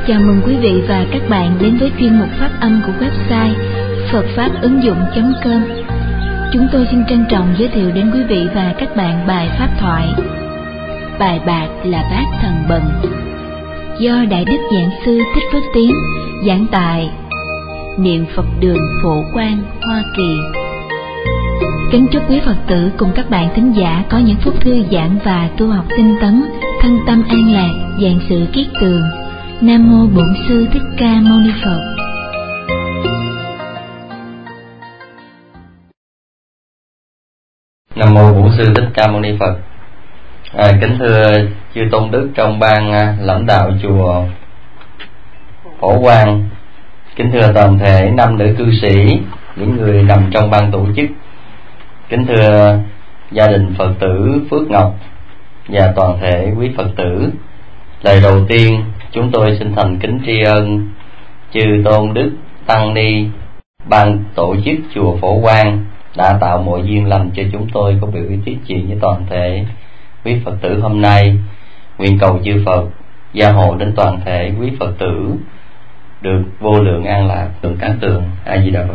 Chào mừng quý vị và các bạn đến với chuyên mục phát âm của website phậtfápứng dụng.com. Chúng tôi xin trân trọng giới thiệu đến quý vị và các bạn bài pháp thoại Bài bạc là bát thần bần, do Đại Đức Giảng Sư Thích Phước Tiến giảng tại Niệm Phật Đường Phổ Quang, Hoa Kỳ. Kính chúc quý Phật tử cùng các bạn thính giả có những phút thư giãn và tu học tinh tấn, thân tâm an lạc, vạn sự kiết tường. Nam mô Bổn Sư Thích Ca Mâu Ni Phật. Nam mô Bổn Sư Thích Ca Mâu Ni Phật. Kính thưa chư tôn đức trong ban lãnh đạo chùa Phổ Quang, kính thưa toàn thể nam nữ cư sĩ, những người nằm trong ban tổ chức, kính thưa gia đình Phật tử Phước Ngọc và toàn thể quý Phật tử. Lời đầu tiên, chúng tôi xin thành kính tri ân chư tôn đức tăng ni ban tổ chức chùa Phổ Quang đã tạo mọi duyên lành cho chúng tôi có biểu tiết trì với toàn thể quý Phật tử hôm nay. Nguyện cầu chư Phật gia hộ đến toàn thể quý Phật tử được vô lượng an lạc, tượng cát tường. A Di Đà Phật.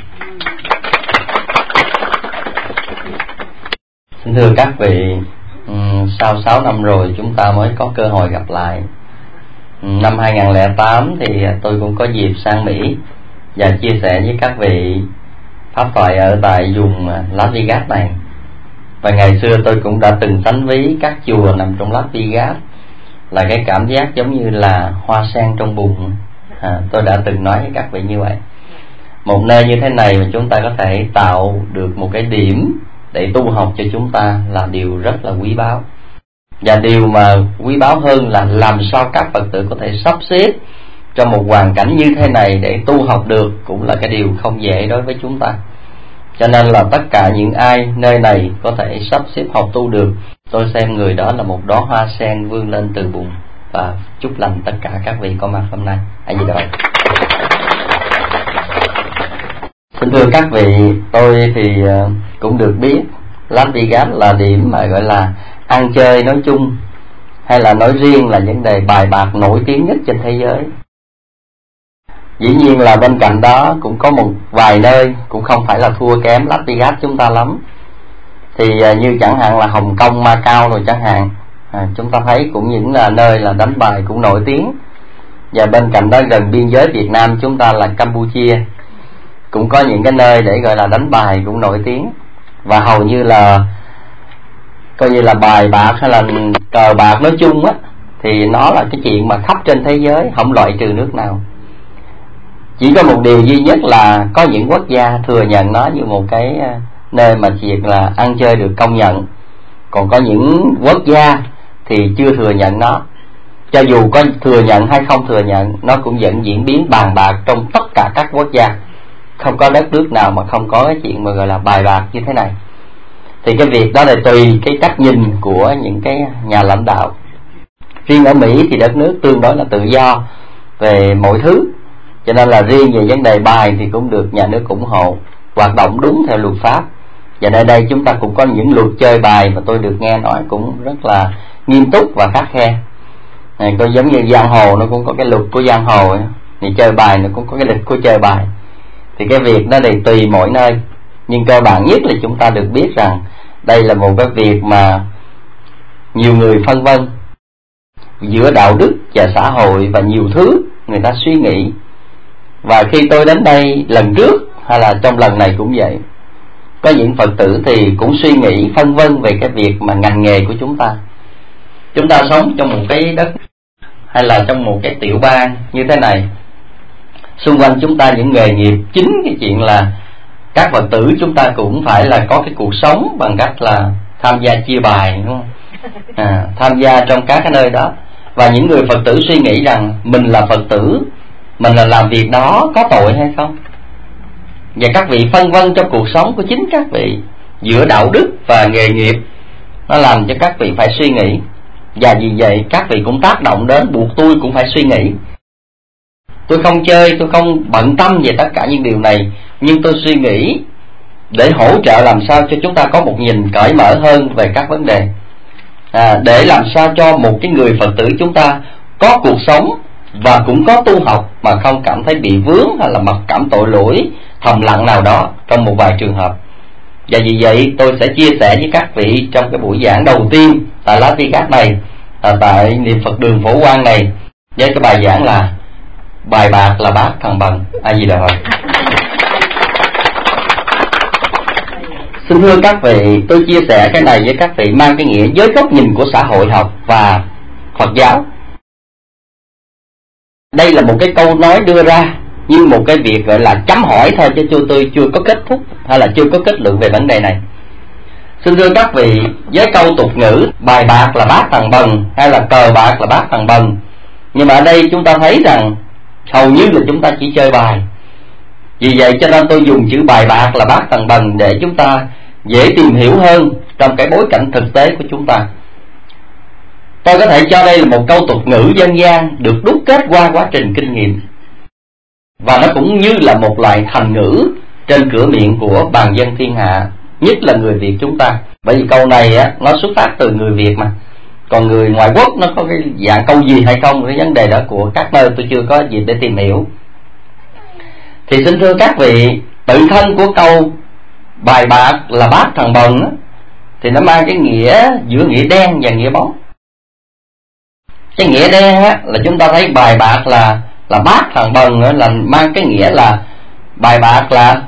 Xin thưa các vị, sau 6 năm rồi chúng ta mới có cơ hội gặp lại. Năm 2008 thì tôi cũng có dịp sang Mỹ và chia sẻ với các vị pháp thoại ở tại vùng Las Vegas này. Và ngày xưa tôi cũng đã từng sánh ví các chùa nằm trong Las Vegas là cái cảm giác giống như là hoa sen trong bùn. Tôi đã từng nói với các vị như vậy. Một nơi như thế này mà chúng ta có thể tạo được một cái điểm để tu học cho chúng ta là điều rất là quý báu. Và điều mà quý báu hơn là làm sao các Phật tử có thể sắp xếp trong một hoàn cảnh như thế này để tu học được cũng là cái điều không dễ đối với chúng ta. Cho nên là tất cả những ai nơi này có thể sắp xếp học tu được, tôi xem người đó là một đóa hoa sen vươn lên từ bùn. Và chúc lành tất cả các vị có mặt hôm nay. A Di Đà Phật. Xin thưa các vị, tôi thì cũng được biết Las Vegas là điểm mà gọi là ăn chơi nói chung hay là nói riêng là vấn đề bài bạc nổi tiếng nhất trên thế giới. Dĩ nhiên là bên cạnh đó cũng có một vài nơi cũng không phải là thua kém Las Vegas chúng ta lắm. Thì như chẳng hạn là Hồng Kông, Macau rồi chẳng hạn, chúng ta thấy cũng những là nơi là đánh bài cũng nổi tiếng. Và bên cạnh đó gần biên giới Việt Nam chúng ta là Campuchia, cũng có những cái nơi để gọi là đánh bài cũng nổi tiếng. Và hầu như là coi như là bài bạc hay là cờ bạc nói chung á, thì nó là cái chuyện mà khắp trên thế giới, không loại trừ nước nào. Chỉ có một điều duy nhất là có những quốc gia thừa nhận nó như một cái nơi mà việc là ăn chơi được công nhận. Còn có những quốc gia thì chưa thừa nhận nó. Cho dù có thừa nhận hay không thừa nhận, nó cũng vẫn diễn biến bàn bạc trong tất cả các quốc gia. Không có đất nước nào mà không có cái chuyện mà gọi là bài bạc như thế này. Thì cái việc đó là tùy cái cách nhìn của những cái nhà lãnh đạo. Riêng ở Mỹ thì đất nước tương đối là tự do về mọi thứ, cho nên là riêng về vấn đề bài thì cũng được nhà nước ủng hộ, hoạt động đúng theo luật pháp. Và nơi đây chúng ta cũng có những luật chơi bài mà tôi được nghe nói cũng rất là nghiêm túc và khắt khe. Có giống như giang hồ nó cũng có cái luật của giang hồ ấy. Thì chơi bài nó cũng có cái lịch của chơi bài. Thì cái việc đó thì tùy mỗi nơi. Nhưng cơ bản nhất là chúng ta được biết rằng đây là một cái việc mà nhiều người phân vân giữa đạo đức và xã hội và nhiều thứ người ta suy nghĩ. Và khi tôi đến đây lần trước hay là trong lần này cũng vậy, có những Phật tử thì cũng suy nghĩ phân vân về cái việc mà ngành nghề của chúng ta. Chúng ta sống trong một cái đất hay là trong một cái tiểu bang như thế này, xung quanh chúng ta những nghề nghiệp, chính cái chuyện là các Phật tử chúng ta cũng phải là có cái cuộc sống bằng cách là tham gia chia bài, đúng không? Tham gia trong các cái nơi đó. Và những người Phật tử suy nghĩ rằng mình là Phật tử, mình là làm việc đó có tội hay không? Và các vị phân vân trong cuộc sống của chính các vị giữa đạo đức và nghề nghiệp, nó làm cho các vị phải suy nghĩ. Và vì vậy các vị cũng tác động đến buộc tôi cũng phải suy nghĩ. Tôi không chơi, tôi không bận tâm về tất cả những điều này, nhưng tôi suy nghĩ để hỗ trợ làm sao cho chúng ta có một nhìn cởi mở hơn về các vấn đề, để làm sao cho một cái người Phật tử chúng ta có cuộc sống và cũng có tu học mà không cảm thấy bị vướng hay là mặc cảm tội lỗi thầm lặng nào đó trong một vài trường hợp. Và vì vậy tôi sẽ chia sẻ với các vị trong cái buổi giảng đầu tiên tại Las Vegas này, tại niệm Phật đường Phổ Quang này, với cái bài giảng là bài bạc là bát thằng bằng. A Di Đà Phật. Xin thưa các vị, tôi chia sẻ cái này với các vị mang cái nghĩa với góc nhìn của xã hội học và Phật giáo. Đây là một cái câu nói đưa ra như một cái việc gọi là chấm hỏi thôi, chứ tôi chưa có kết thúc hay là chưa có kết luận về vấn đề này. Xin thưa các vị, với câu tục ngữ bài bạc là bát thằng bần hay là cờ bạc là bát thằng bần, nhưng mà ở đây chúng ta thấy rằng hầu như là chúng ta chỉ chơi bài. Vì vậy cho nên tôi dùng chữ bài bạc là bát thằng bần để chúng ta dễ tìm hiểu hơn trong cái bối cảnh thực tế của chúng ta. Tôi có thể cho đây là một câu tục ngữ dân gian được đúc kết qua quá trình kinh nghiệm, và nó cũng như là một loại thành ngữ trên cửa miệng của bàn dân thiên hạ, nhất là người Việt chúng ta. Bởi vì câu này á, nó xuất phát từ người Việt mà. Còn người ngoại quốc nó có cái dạng câu gì hay không, cái vấn đề đó của các nơi tôi chưa có dịp để tìm hiểu. Thì xin thưa các vị, tự thân của câu bài bạc là bát thằng bần á, thì nó mang cái nghĩa giữa nghĩa đen và nghĩa bóng. Cái nghĩa đen á, là chúng ta thấy bài bạc là bát thằng bần á, là mang cái nghĩa là bài bạc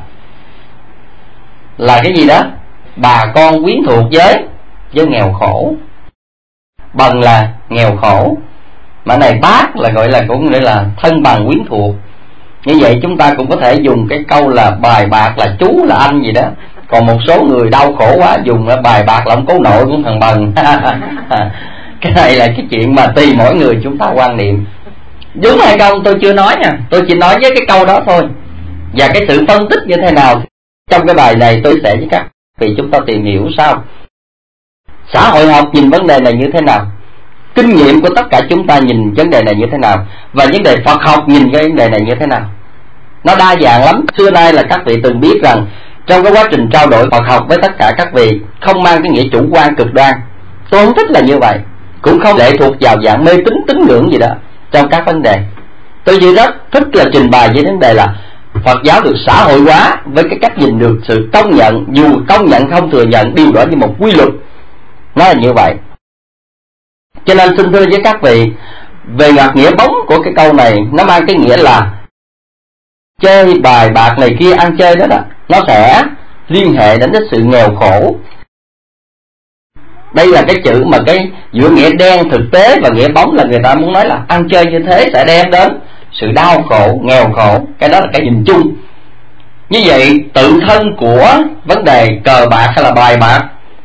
là cái gì đó bà con quyến thuộc với nghèo khổ. Bần là nghèo khổ, mà này bát là gọi là cũng nghĩa là thân bằng quyến thuộc. Như vậy chúng ta cũng có thể dùng cái câu là bài bạc là chú là anh gì đó. Còn một số người đau khổ quá dùng là bài bạc là ông cố nội của thằng bần. Cái này là cái chuyện mà tùy mỗi người chúng ta quan niệm. Đúng hay không tôi chưa nói nha, tôi chỉ nói với cái câu đó thôi. Và cái sự phân tích như thế nào trong cái bài này tôi sẽ với các vị chúng ta tìm hiểu sao xã hội học nhìn vấn đề này như thế nào, kinh nghiệm của tất cả chúng ta nhìn vấn đề này như thế nào, và vấn đề Phật học nhìn cái vấn đề này như thế nào. Nó đa dạng lắm. Xưa nay là các vị từng biết rằng trong cái quá trình trao đổi Phật học với tất cả các vị không mang cái nghĩa chủ quan cực đoan. Tôi không thích là như vậy, cũng không lệ thuộc vào dạng mê tín tín ngưỡng gì đó trong các vấn đề. Tôi chỉ rất thích là trình bày với vấn đề là Phật giáo được xã hội hóa với cái cách nhìn được sự công nhận, dù công nhận không thừa nhận điều đó như một quy luật. Nó là như vậy. Cho nên xin thưa với các vị, về mặt nghĩa bóng của cái câu này, nó mang cái nghĩa là chơi bài bạc này kia, ăn chơi đó, nó sẽ liên hệ đến cái sự nghèo khổ. Đây là cái chữ mà cái giữa nghĩa đen thực tế và nghĩa bóng là người ta muốn nói là ăn chơi như thế sẽ đem đến sự đau khổ, nghèo khổ. Cái đó là cái nhìn chung. Như vậy tự thân của vấn đề cờ bạc hay là bài bạc,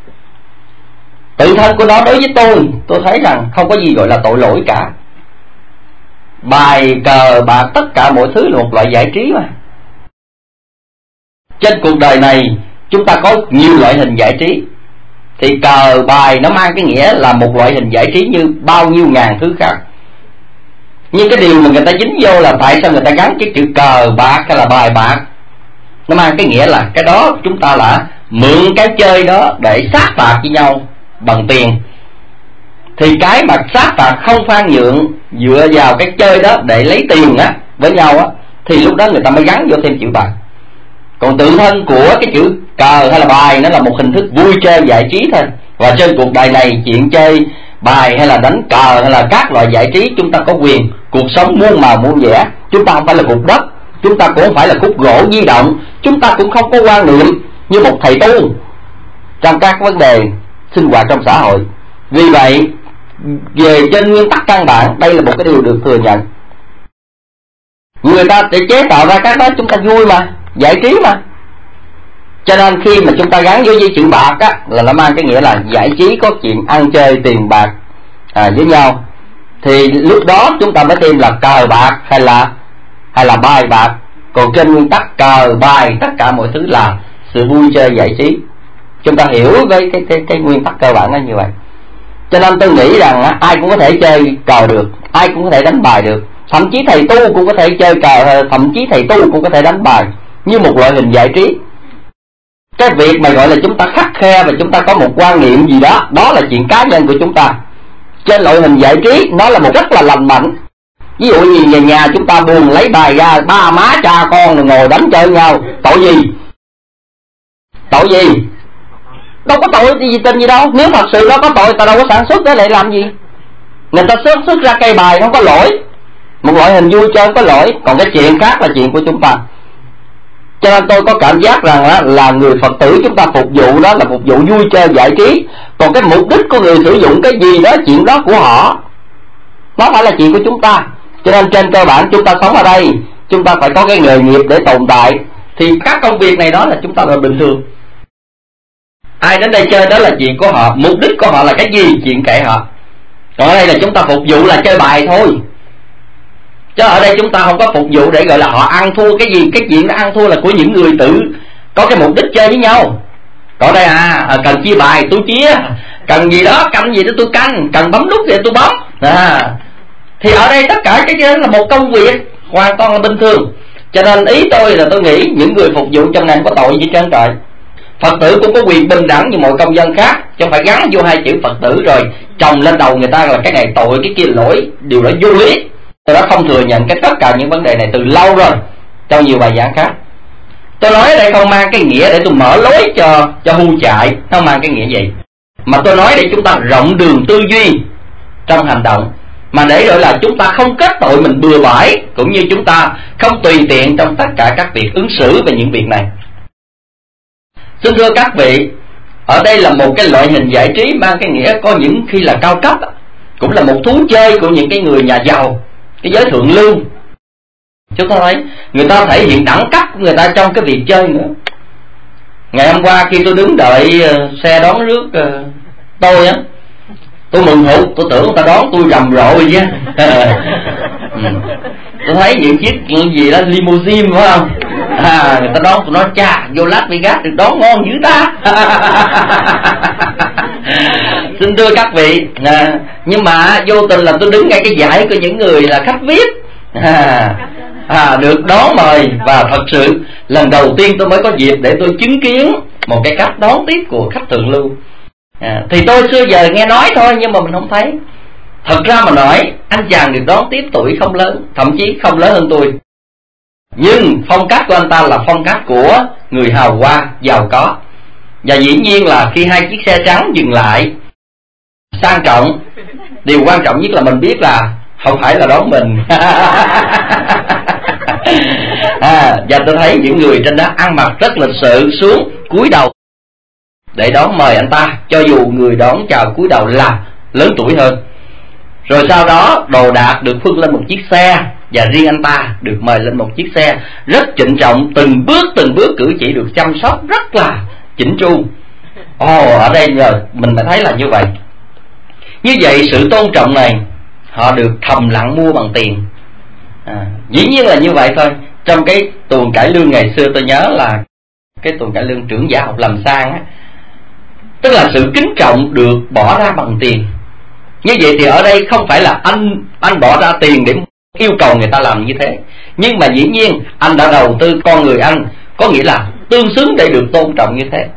tự thân của nó đối với tôi thấy rằng không có gì gọi là tội lỗi cả. Bài cờ bạc tất cả mọi thứ là một loại giải trí mà. Trên cuộc đời này chúng ta có nhiều loại hình giải trí, thì cờ bài nó mang cái nghĩa là một loại hình giải trí như bao nhiêu ngàn thứ khác. Nhưng cái điều mà người ta dính vô là tại sao người ta gắn cái chữ cờ bạc hay là bài bạc, nó mang cái nghĩa là cái đó chúng ta là mượn cái chơi đó để sát phạt với nhau bằng tiền. Thì cái mà sát phạt không khoan nhượng dựa vào cái chơi đó để lấy tiền á với nhau á, thì lúc đó người ta mới gắn vô thêm chữ bài. Còn tự thân của cái chữ cờ hay là bài nó là một hình thức vui chơi giải trí thôi. Và trên cuộc đời này chuyện chơi bài hay là đánh cờ hay là các loại giải trí chúng ta có quyền. Cuộc sống muôn màu muôn vẻ, chúng ta không phải là cục đất, chúng ta cũng không phải là khúc gỗ di động, chúng ta cũng không có quan niệm như một thầy tu trong các vấn đề sinh hoạt trong xã hội. Vì vậy về trên nguyên tắc căn bản, đây là một cái điều được thừa nhận. Người ta để chế tạo ra các đó chúng ta vui mà, giải trí mà. Cho nên khi mà chúng ta gắn với chữ bạc á, là nó mang cái nghĩa là giải trí, có chuyện ăn chơi tiền bạc với nhau. Thì lúc đó chúng ta mới thêm là cờ bạc hay là bài bạc. Còn trên nguyên tắc cờ bài tất cả mọi thứ là sự vui chơi giải trí. Chúng ta hiểu với cái nguyên tắc cơ bản nó như vậy. Cho nên tôi nghĩ rằng ai cũng có thể chơi cờ được, ai cũng có thể đánh bài được, thậm chí thầy tu cũng có thể chơi cờ, thậm chí thầy tu cũng có thể đánh bài như một loại hình giải trí. Cái việc mà gọi là chúng ta khắt khe và chúng ta có một quan niệm gì đó, đó là chuyện cá nhân của chúng ta. Trên loại hình giải trí nó là một rất là lành mạnh, Ví dụ như về nhà chúng ta buồn lấy bài ra, ba má cha con rồi ngồi đánh chơi nhau, tội gì? Tội gì? Đâu có tội gì tình gì đâu. Nếu thật sự nó có tội, ta đâu có sản xuất cái lại làm gì? Người ta xuất ra cây bài không có lỗi, một loại hình vui chơi có lỗi, còn cái chuyện khác là chuyện của chúng ta. Cho nên tôi có cảm giác rằng là người Phật tử chúng ta phục vụ đó là phục vụ vui chơi giải trí, còn cái mục đích của người sử dụng cái gì đó, chuyện đó của họ, nó phải là chuyện của chúng ta. Cho nên trên cơ bản chúng ta sống ở đây, chúng ta phải có cái nghề nghiệp để tồn tại, thì các công việc này đó là chúng ta là bình thường. Ai đến đây chơi đó là chuyện của họ, mục đích của họ là cái gì, chuyện kệ họ. Còn ở đây là chúng ta phục vụ là chơi bài thôi, chứ ở đây chúng ta không có phục vụ để gọi là họ ăn thua cái gì. Cái chuyện đó ăn thua là của những người tự có cái mục đích chơi với nhau. Còn đây cần chia bài tôi chia, cần gì đó canh gì đó tôi canh, cần bấm nút thì tôi bấm. Thì ở đây tất cả cái đó là một công việc hoàn toàn là bình thường. Cho nên ý tôi là tôi nghĩ những người phục vụ trong này không có tội gì trơn trời. Phật tử cũng có quyền bình đẳng như mọi công dân khác, chứ không phải gắn vô hai chữ Phật tử rồi chồng lên đầu người ta là cái này tội cái kia lỗi. Điều đó vô lý. Tôi đã không thừa nhận tất cả những vấn đề này từ lâu rồi trong nhiều bài giảng khác. Tôi nói ở đây không mang cái nghĩa để tôi mở lối cho hưu chạy, không mang cái nghĩa vậy, mà tôi nói để chúng ta rộng đường tư duy trong hành động, mà để gọi là chúng ta không kết tội mình bừa bãi, cũng như chúng ta không tùy tiện trong tất cả các việc ứng xử về những việc này. Xin thưa các vị, ở đây là một cái loại hình giải trí mang cái nghĩa có những khi là cao cấp, cũng là một thú chơi của những cái người nhà giàu, cái giới thượng lưu. Chúng ta thấy người ta thể hiện đẳng cấp của người ta trong cái việc chơi nữa. Ngày hôm qua khi tôi đứng đợi xe đón rước tôi á, tôi mừng hụt, tôi tưởng người ta đón tôi rầm rộ rồi chứ. Tôi thấy những chiếc gì đó limousine phải không? Người ta đón tôi nói cha vô Las Vegas được đón ngon dữ ta. Xin thưa các vị, nhưng mà vô tình là tôi đứng ngay cái dãy của những người là khách VIP, được đón mời, và thật sự lần đầu tiên tôi mới có dịp để tôi chứng kiến một cái cách đón tiếp của khách thượng lưu. Thì tôi xưa giờ nghe nói thôi nhưng mà mình không thấy. Thật ra mà nói, anh chàng được đón tiếp tuổi không lớn, thậm chí không lớn hơn tôi, nhưng phong cách của anh ta là phong cách của người hào hoa, giàu có. Và dĩ nhiên là khi hai chiếc xe trắng dừng lại sang trọng, điều quan trọng nhất là mình biết là không phải là đón mình. Và tôi thấy những người trên đó ăn mặc rất lịch sự, xuống cúi đầu để đón mời anh ta, cho dù người đón chào cúi đầu là lớn tuổi hơn. Rồi sau đó đồ đạc được phân lên một chiếc xe, và riêng anh ta được mời lên một chiếc xe rất trịnh trọng, từng bước cử chỉ được chăm sóc rất là chỉnh chu. Ở đây giờ mình mới thấy là như vậy. Như vậy sự tôn trọng này họ được thầm lặng mua bằng tiền. Dĩ nhiên là như vậy thôi. Trong cái tuồng cải lương ngày xưa tôi nhớ là cái tuồng cải lương trưởng gia học làm sang á, tức là sự kính trọng được bỏ ra bằng tiền. Như vậy thì ở đây không phải là anh bỏ ra tiền để yêu cầu người ta làm như thế, nhưng mà dĩ nhiên anh đã đầu tư con người anh, có nghĩa là tương xứng để được tôn trọng như thế.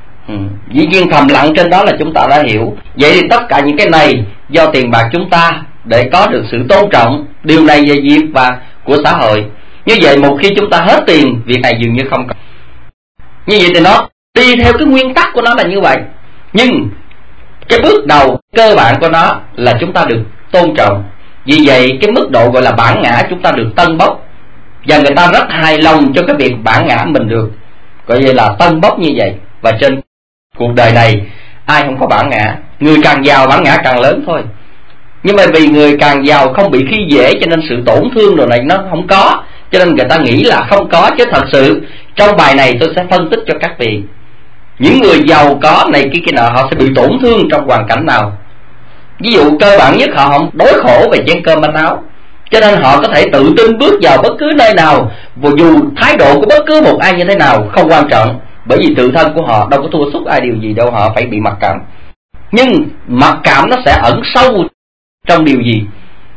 Dĩ nhiên thầm lặng trên đó là chúng ta đã hiểu. Vậy thì tất cả những cái này do tiền bạc chúng ta để có được sự tôn trọng, điều này về việc và của xã hội. Như vậy một khi chúng ta hết tiền, việc này dường như không còn. Như vậy thì nó đi theo cái nguyên tắc của nó là như vậy, nhưng cái bước đầu cơ bản của nó là chúng ta được tôn trọng. Vì vậy cái mức độ gọi là bản ngã chúng ta được tâng bốc, và người ta rất hài lòng cho cái việc bản ngã mình được gọi vậy là tâng bốc như vậy. Và trên cuộc đời này ai không có bản ngã, người càng giàu bản ngã càng lớn thôi. Nhưng mà vì người càng giàu không bị khi dễ, cho nên sự tổn thương đồ này nó không có, cho nên người ta nghĩ là không có. Chứ thật sự trong bài này tôi sẽ phân tích cho các vị, những người giàu có này kia nọ họ sẽ bị tổn thương trong hoàn cảnh nào. Ví dụ cơ bản nhất, họ không đối khổ về chén cơm manh áo, cho nên họ có thể tự tin bước vào bất cứ nơi nào, và dù thái độ của bất cứ một ai như thế nào không quan trọng, bởi vì tự thân của họ đâu có thua sút ai điều gì đâu, họ phải bị mặc cảm. Nhưng mặc cảm nó sẽ ẩn sâu trong điều gì?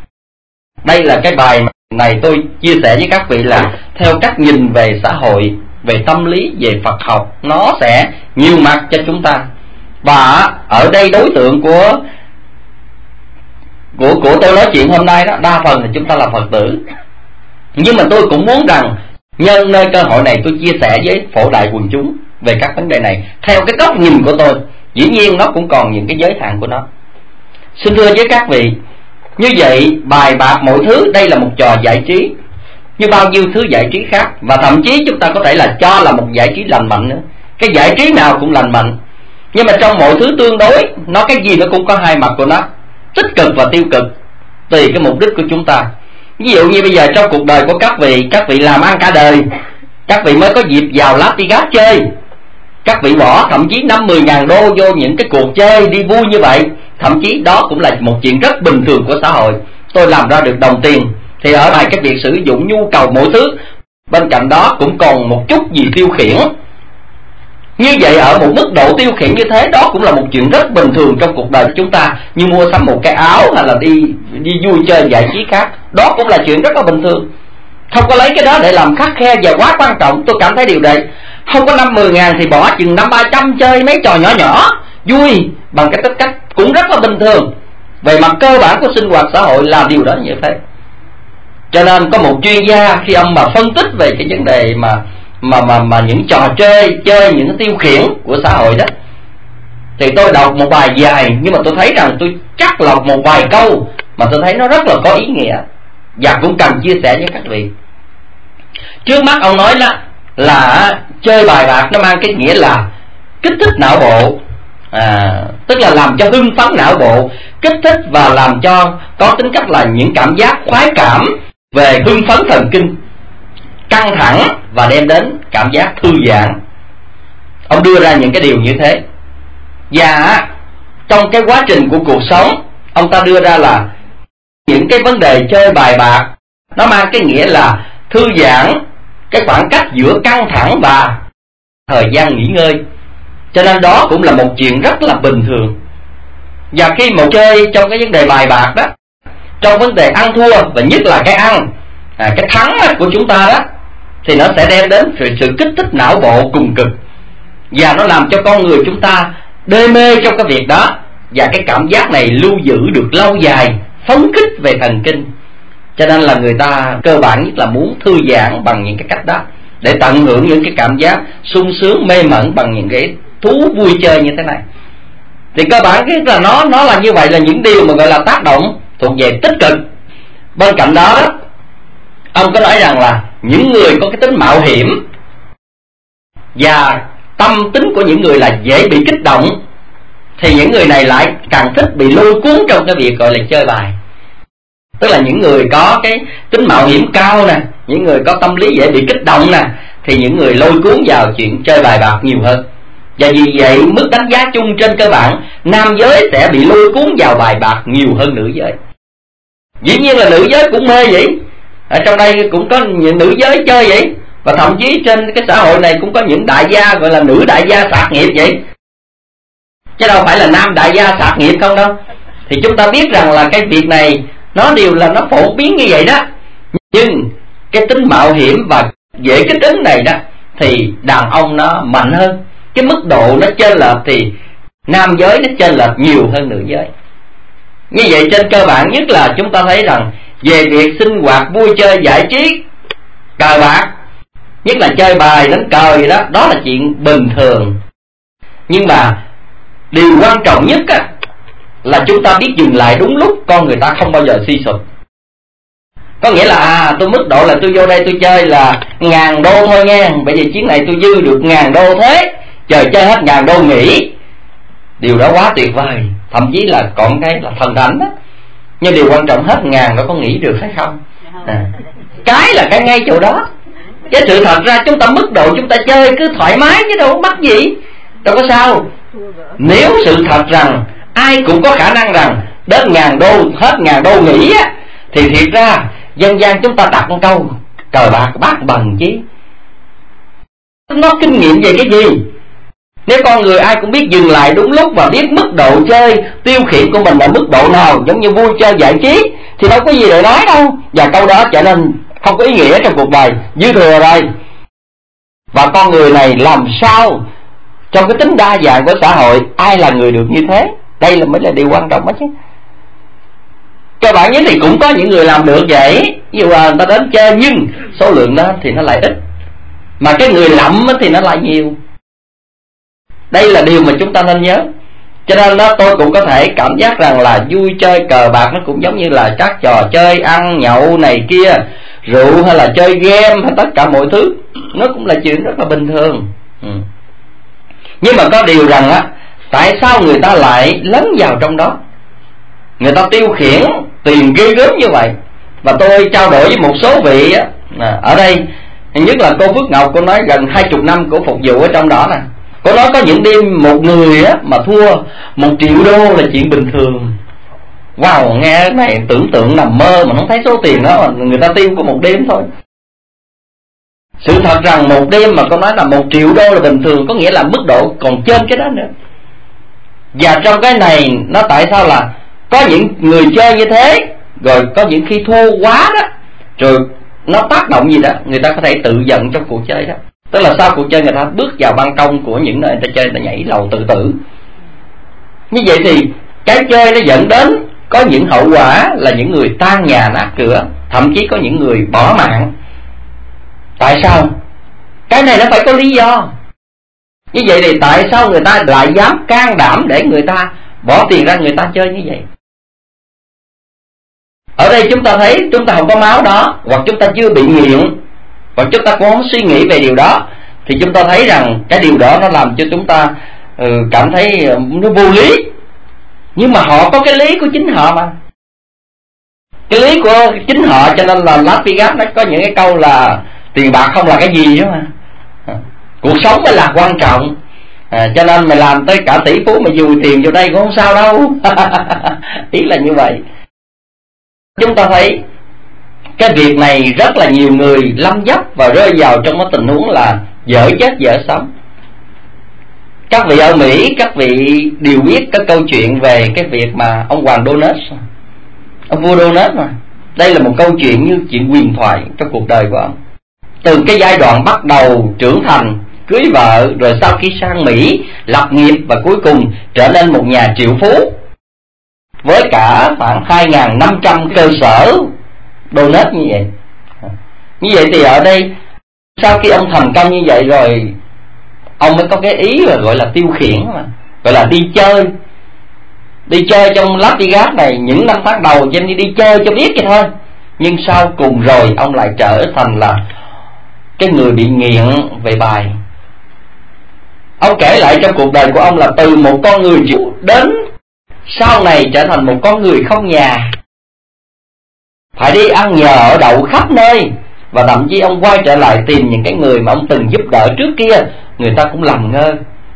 Đây là cái bài này tôi chia sẻ với các vị là theo cách nhìn về xã hội, về tâm lý, về Phật học, nó sẽ nhiều mặt cho chúng ta. Và ở đây đối tượng của của tôi nói chuyện hôm nay đó, đa phần là chúng ta là Phật tử. Nhưng mà tôi cũng muốn rằng nhân nơi cơ hội này tôi chia sẻ với phổ đại quần chúng về các vấn đề này theo cái góc nhìn của tôi. Dĩ nhiên nó cũng còn những cái giới hạn của nó. Xin thưa với các vị, như vậy bài bạc mọi thứ đây là một trò giải trí như bao nhiêu thứ giải trí khác, và thậm chí chúng ta có thể là cho là một giải trí lành mạnh nữa. Cái giải trí nào cũng lành mạnh, nhưng mà trong mọi thứ tương đối, nó cái gì nó cũng có hai mặt của nó, tích cực và tiêu cực, tùy cái mục đích của chúng ta. Ví dụ như bây giờ trong cuộc đời của các vị làm ăn cả đời, các vị mới có dịp vào Las Vegas chơi, các vị bỏ thậm chí 50-10 ngàn đô vô những cái cuộc chơi đi vui như vậy, thậm chí đó cũng là một chuyện rất bình thường của xã hội. Tôi làm ra được đồng tiền thì ở ngoài cái việc sử dụng nhu cầu mỗi thứ, bên cạnh đó cũng còn một chút gì tiêu khiển. Như vậy ở một mức độ tiêu khiển như thế, đó cũng là một chuyện rất bình thường trong cuộc đời của chúng ta, như mua sắm một cái áo hay là đi vui chơi giải trí khác, đó cũng là chuyện rất là bình thường. Không có lấy cái đó để làm khắt khe và quá quan trọng. Tôi cảm thấy điều này không có 50-10 ngàn thì bỏ chừng 500-300 chơi mấy trò nhỏ nhỏ vui bằng cái cách cũng rất là bình thường. Về mặt cơ bản của sinh hoạt xã hội là điều đó như thế. Cho nên có một chuyên gia khi ông mà phân tích về cái vấn đề mà những trò chơi những cái tiêu khiển của xã hội đó, thì tôi đọc một bài dài, nhưng mà tôi thấy rằng tôi chắc lọc một vài câu mà tôi thấy nó rất là có ý nghĩa và cũng cần chia sẻ với các vị. Trước mắt ông nói là chơi bài bạc nó mang cái nghĩa là kích thích não bộ, tức là làm cho hưng phấn não bộ, kích thích và làm cho có tính cách là những cảm giác khoái cảm về hưng phấn thần kinh, căng thẳng và đem đến cảm giác thư giãn. Ông đưa ra những cái điều như thế. Và trong cái quá trình của cuộc sống, ông ta đưa ra là những cái vấn đề chơi bài bạc nó mang cái nghĩa là thư giãn, cái khoảng cách giữa căng thẳng và thời gian nghỉ ngơi. Cho nên đó cũng là một chuyện rất là bình thường. Và khi một chơi trong cái vấn đề bài bạc đó, trong vấn đề ăn thua, và nhất là cái ăn, cái thắng của chúng ta đó, thì nó sẽ đem đến sự kích thích não bộ cùng cực, và nó làm cho con người chúng ta đê mê trong cái việc đó. Và cái cảm giác này lưu giữ được lâu dài, phấn khích về thần kinh. Cho nên là người ta cơ bản nhất là muốn thư giãn bằng những cái cách đó, để tận hưởng những cái cảm giác sung sướng mê mẩn bằng những cái thú vui chơi như thế này. Thì cơ bản cái là nó là như vậy, là những điều mà gọi là tác động thuộc về tích cực. Bên cạnh đó đó, ông có nói rằng là những người có cái tính mạo hiểm và tâm tính của những người là dễ bị kích động, thì những người này lại càng thích bị lôi cuốn trong cái việc gọi là chơi bài. Tức là những người có cái tính mạo hiểm cao nè, những người có tâm lý dễ bị kích động nè, thì những người lôi cuốn vào chuyện chơi bài bạc nhiều hơn. Và vì vậy mức đánh giá chung trên cơ bản, nam giới sẽ bị lôi cuốn vào bài bạc nhiều hơn nữ giới. Dĩ nhiên là nữ giới cũng mê vậy, ở trong đây cũng có những nữ giới chơi vậy. Và thậm chí trên cái xã hội này cũng có những đại gia gọi là nữ đại gia sạc nghiệp vậy, chứ đâu phải là nam đại gia sạc nghiệp không đâu. Thì chúng ta biết rằng là cái việc này nó đều là nó phổ biến như vậy đó. Nhưng cái tính mạo hiểm và dễ kích ứng này đó, thì đàn ông nó mạnh hơn. Cái mức độ nó chênh lệch thì nam giới nó chênh lệch nhiều hơn nữ giới. Như vậy trên cơ bản nhất là chúng ta thấy rằng về việc sinh hoạt vui chơi giải trí, cờ bạc, nhất là chơi bài đánh cờ gì đó, đó là chuyện bình thường. Nhưng mà điều quan trọng nhất á, là chúng ta biết dừng lại đúng lúc, con người ta không bao giờ suy sụp. Có nghĩa là tôi mức độ là tôi vô đây tôi chơi là 1.000 đô thôi nghe, bây giờ chuyến này tôi dư được 1.000 đô thế, chờ chơi hết 1.000 đô nghỉ. Điều đó quá tuyệt vời, thậm chí là còn cái là thần thánh đó. Nhưng điều quan trọng hết 1.000 nó có nghỉ được hay không? Cái là cái ngay chỗ đó. Cái sự thật ra chúng ta mức độ chúng ta chơi cứ thoải mái chứ đâu có bắt gì, đâu có sao. Nếu sự thật rằng ai cũng có khả năng rằng đến 1.000 đô, hết 1.000 đô nghỉ á, thì thiệt ra dân gian chúng ta đặt một câu cờ bạc bát bằng chứ. Nó kinh nghiệm về cái gì? Nếu con người ai cũng biết dừng lại đúng lúc và biết mức độ chơi tiêu khiển của mình ở mức độ nào, giống như vui chơi giải trí, thì đâu có gì để nói đâu. Và câu đó trở nên không có ý nghĩa trong cuộc đời, dư thừa rồi. Và con người này làm sao trong cái tính đa dạng của xã hội ai là người được như thế? Đây là mới là điều quan trọng đó chứ. Cơ bản nhất thì cũng có những người làm được vậy, ví dụ là người ta đến chơi nhưng số lượng đó thì nó lại ít, mà cái người lậm thì nó lại nhiều. Đây là điều mà chúng ta nên nhớ. Cho nên đó, tôi cũng có thể cảm giác rằng là vui chơi cờ bạc nó cũng giống như là các trò chơi ăn nhậu này kia, rượu hay là chơi game hay tất cả mọi thứ, nó cũng là chuyện rất là bình thường. Nhưng mà có điều rằng á, tại sao người ta lại lấn vào trong đó, người ta tiêu khiển tiền ghê gớm như vậy. Và tôi trao đổi với một số vị á, ở đây nhất là cô Phước Ngọc, cô nói gần 20 năm cô phục vụ ở trong đó nè. Cô nói có những đêm một người á mà thua 1 triệu đô là chuyện bình thường. Wow, nghe cái này tưởng tượng nằm mơ mà không thấy số tiền đó mà người ta tiêu có một đêm thôi. Sự thật rằng một đêm mà cô nói là 1 triệu đô là bình thường, có nghĩa là mức độ còn trên cái đó nữa. Và trong cái này nó tại sao là có những người chơi như thế, rồi có những khi thua quá đó, rồi nó tác động gì đó, người ta có thể tự giận trong cuộc chơi đó. Tức là sau cuộc chơi người ta bước vào ban công của những nơi người ta chơi, người ta nhảy lầu tự tử. Như vậy thì cái chơi nó dẫn đến có những hậu quả là những người tan nhà nát cửa, thậm chí có những người bỏ mạng. Tại sao? Cái này nó phải có lý do. Như vậy thì tại sao người ta lại dám can đảm để người ta bỏ tiền ra người ta chơi như vậy? Ở đây chúng ta thấy chúng ta không có máu đó, hoặc chúng ta chưa bị nghiện, hoặc chúng ta cũng không suy nghĩ về điều đó, thì chúng ta thấy rằng cái điều đó nó làm cho chúng ta cảm thấy nó vô lý. Nhưng mà họ có cái lý của chính họ mà, cái lý của chính họ, cho nên là Las Vegas nó có những cái câu là tiền bạc không là cái gì đó mà, cuộc sống mới là quan trọng. Cho nên mày làm tới cả tỷ phú mà dùi tiền vô đây cũng không sao đâu. Ý là như vậy. Chúng ta thấy cái việc này rất là nhiều người lâm dấp và rơi vào trong cái tình huống là dở chết dở sống. Các vị ở Mỹ, các vị đều biết cái câu chuyện về cái việc mà ông Hoàng Donut, ông vua Donut mà. Đây là một câu chuyện như chuyện huyền thoại trong cuộc đời của ông. Từ cái giai đoạn bắt đầu trưởng thành, cưới vợ, rồi sau khi sang Mỹ lập nghiệp và cuối cùng trở nên một nhà triệu phú với cả khoảng 2.500 cơ sở donut như vậy. Như vậy thì ở đây sau khi ông thành công như vậy rồi, ông mới có cái ý là gọi là tiêu khiển mà, gọi là đi chơi trong Las Vegas này. Những năm tháng đầu trên đi chơi cho biết vậy thôi, nhưng sau cùng rồi ông lại trở thành là cái người bị nghiện về bài. Ông kể lại trong cuộc đời của ông là từ một con người đến sau này trở thành một con người không nhà, phải đi ăn nhờ ở đậu khắp nơi, và thậm chí ông quay trở lại tìm những cái người mà ông từng giúp đỡ trước kia, người ta cũng làm ngơ.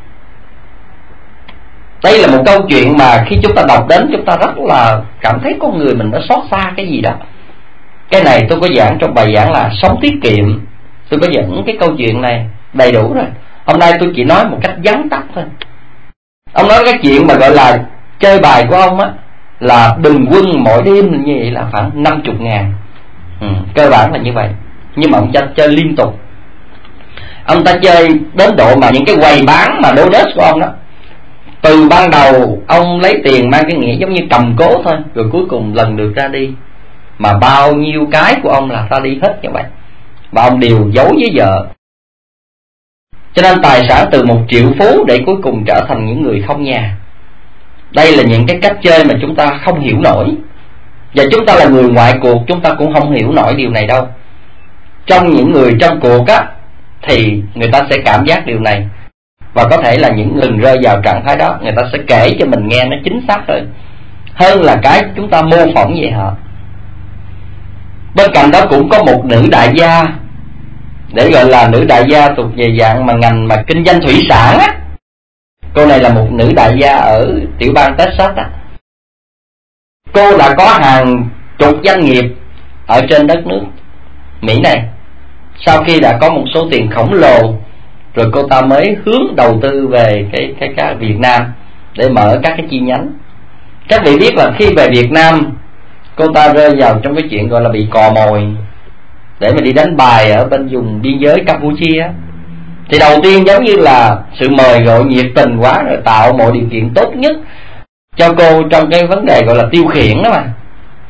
Đây là một câu chuyện mà khi chúng ta đọc đến, chúng ta rất là cảm thấy con người mình nó xót xa cái gì đó. Cái này tôi có giảng trong bài giảng là sống tiết kiệm, tôi có dẫn cái câu chuyện này đầy đủ rồi. Hôm nay tôi chỉ nói một cách vắn tắt thôi. Ông nói cái chuyện mà gọi là chơi bài của ông á, là bình quân mỗi đêm như vậy là khoảng 50.000. Cơ bản là như vậy. Nhưng mà ông chơi liên tục. Ông ta chơi đến độ mà những cái quầy bán mà donut của ông đó, từ ban đầu ông lấy tiền mang cái nghĩa giống như cầm cố thôi, rồi cuối cùng lần được ra đi. Mà bao nhiêu cái của ông là ra đi hết như vậy, và ông đều giấu với vợ. Cho nên tài sản từ 1 triệu phú để cuối cùng trở thành những người không nhà. Đây là những cái cách chơi mà chúng ta không hiểu nổi, và chúng ta là người ngoại cuộc, chúng ta cũng không hiểu nổi điều này đâu. Trong những người trong cuộc á, thì người ta sẽ cảm giác điều này, và có thể là những người rơi vào trạng thái đó, người ta sẽ kể cho mình nghe nó chính xác hơn là cái chúng ta mô phỏng về họ. Bên cạnh đó cũng có một nữ đại gia, để gọi là nữ đại gia thuộc về dạng mà ngành mà kinh doanh thủy sản á. Cô này là một nữ đại gia ở tiểu bang Texas á. Cô đã có hàng chục doanh nghiệp ở trên đất nước Mỹ này. Sau khi đã có một số tiền khổng lồ, rồi cô ta mới hướng đầu tư về cái Việt Nam để mở các cái chi nhánh. Các vị biết là khi về Việt Nam, cô ta rơi vào trong cái chuyện gọi là bị cò mồi để mà đi đánh bài ở bên vùng biên giới Campuchia. Thì đầu tiên giống như là sự mời gọi nhiệt tình quá, rồi tạo mọi điều kiện tốt nhất cho cô trong cái vấn đề gọi là tiêu khiển đó mà.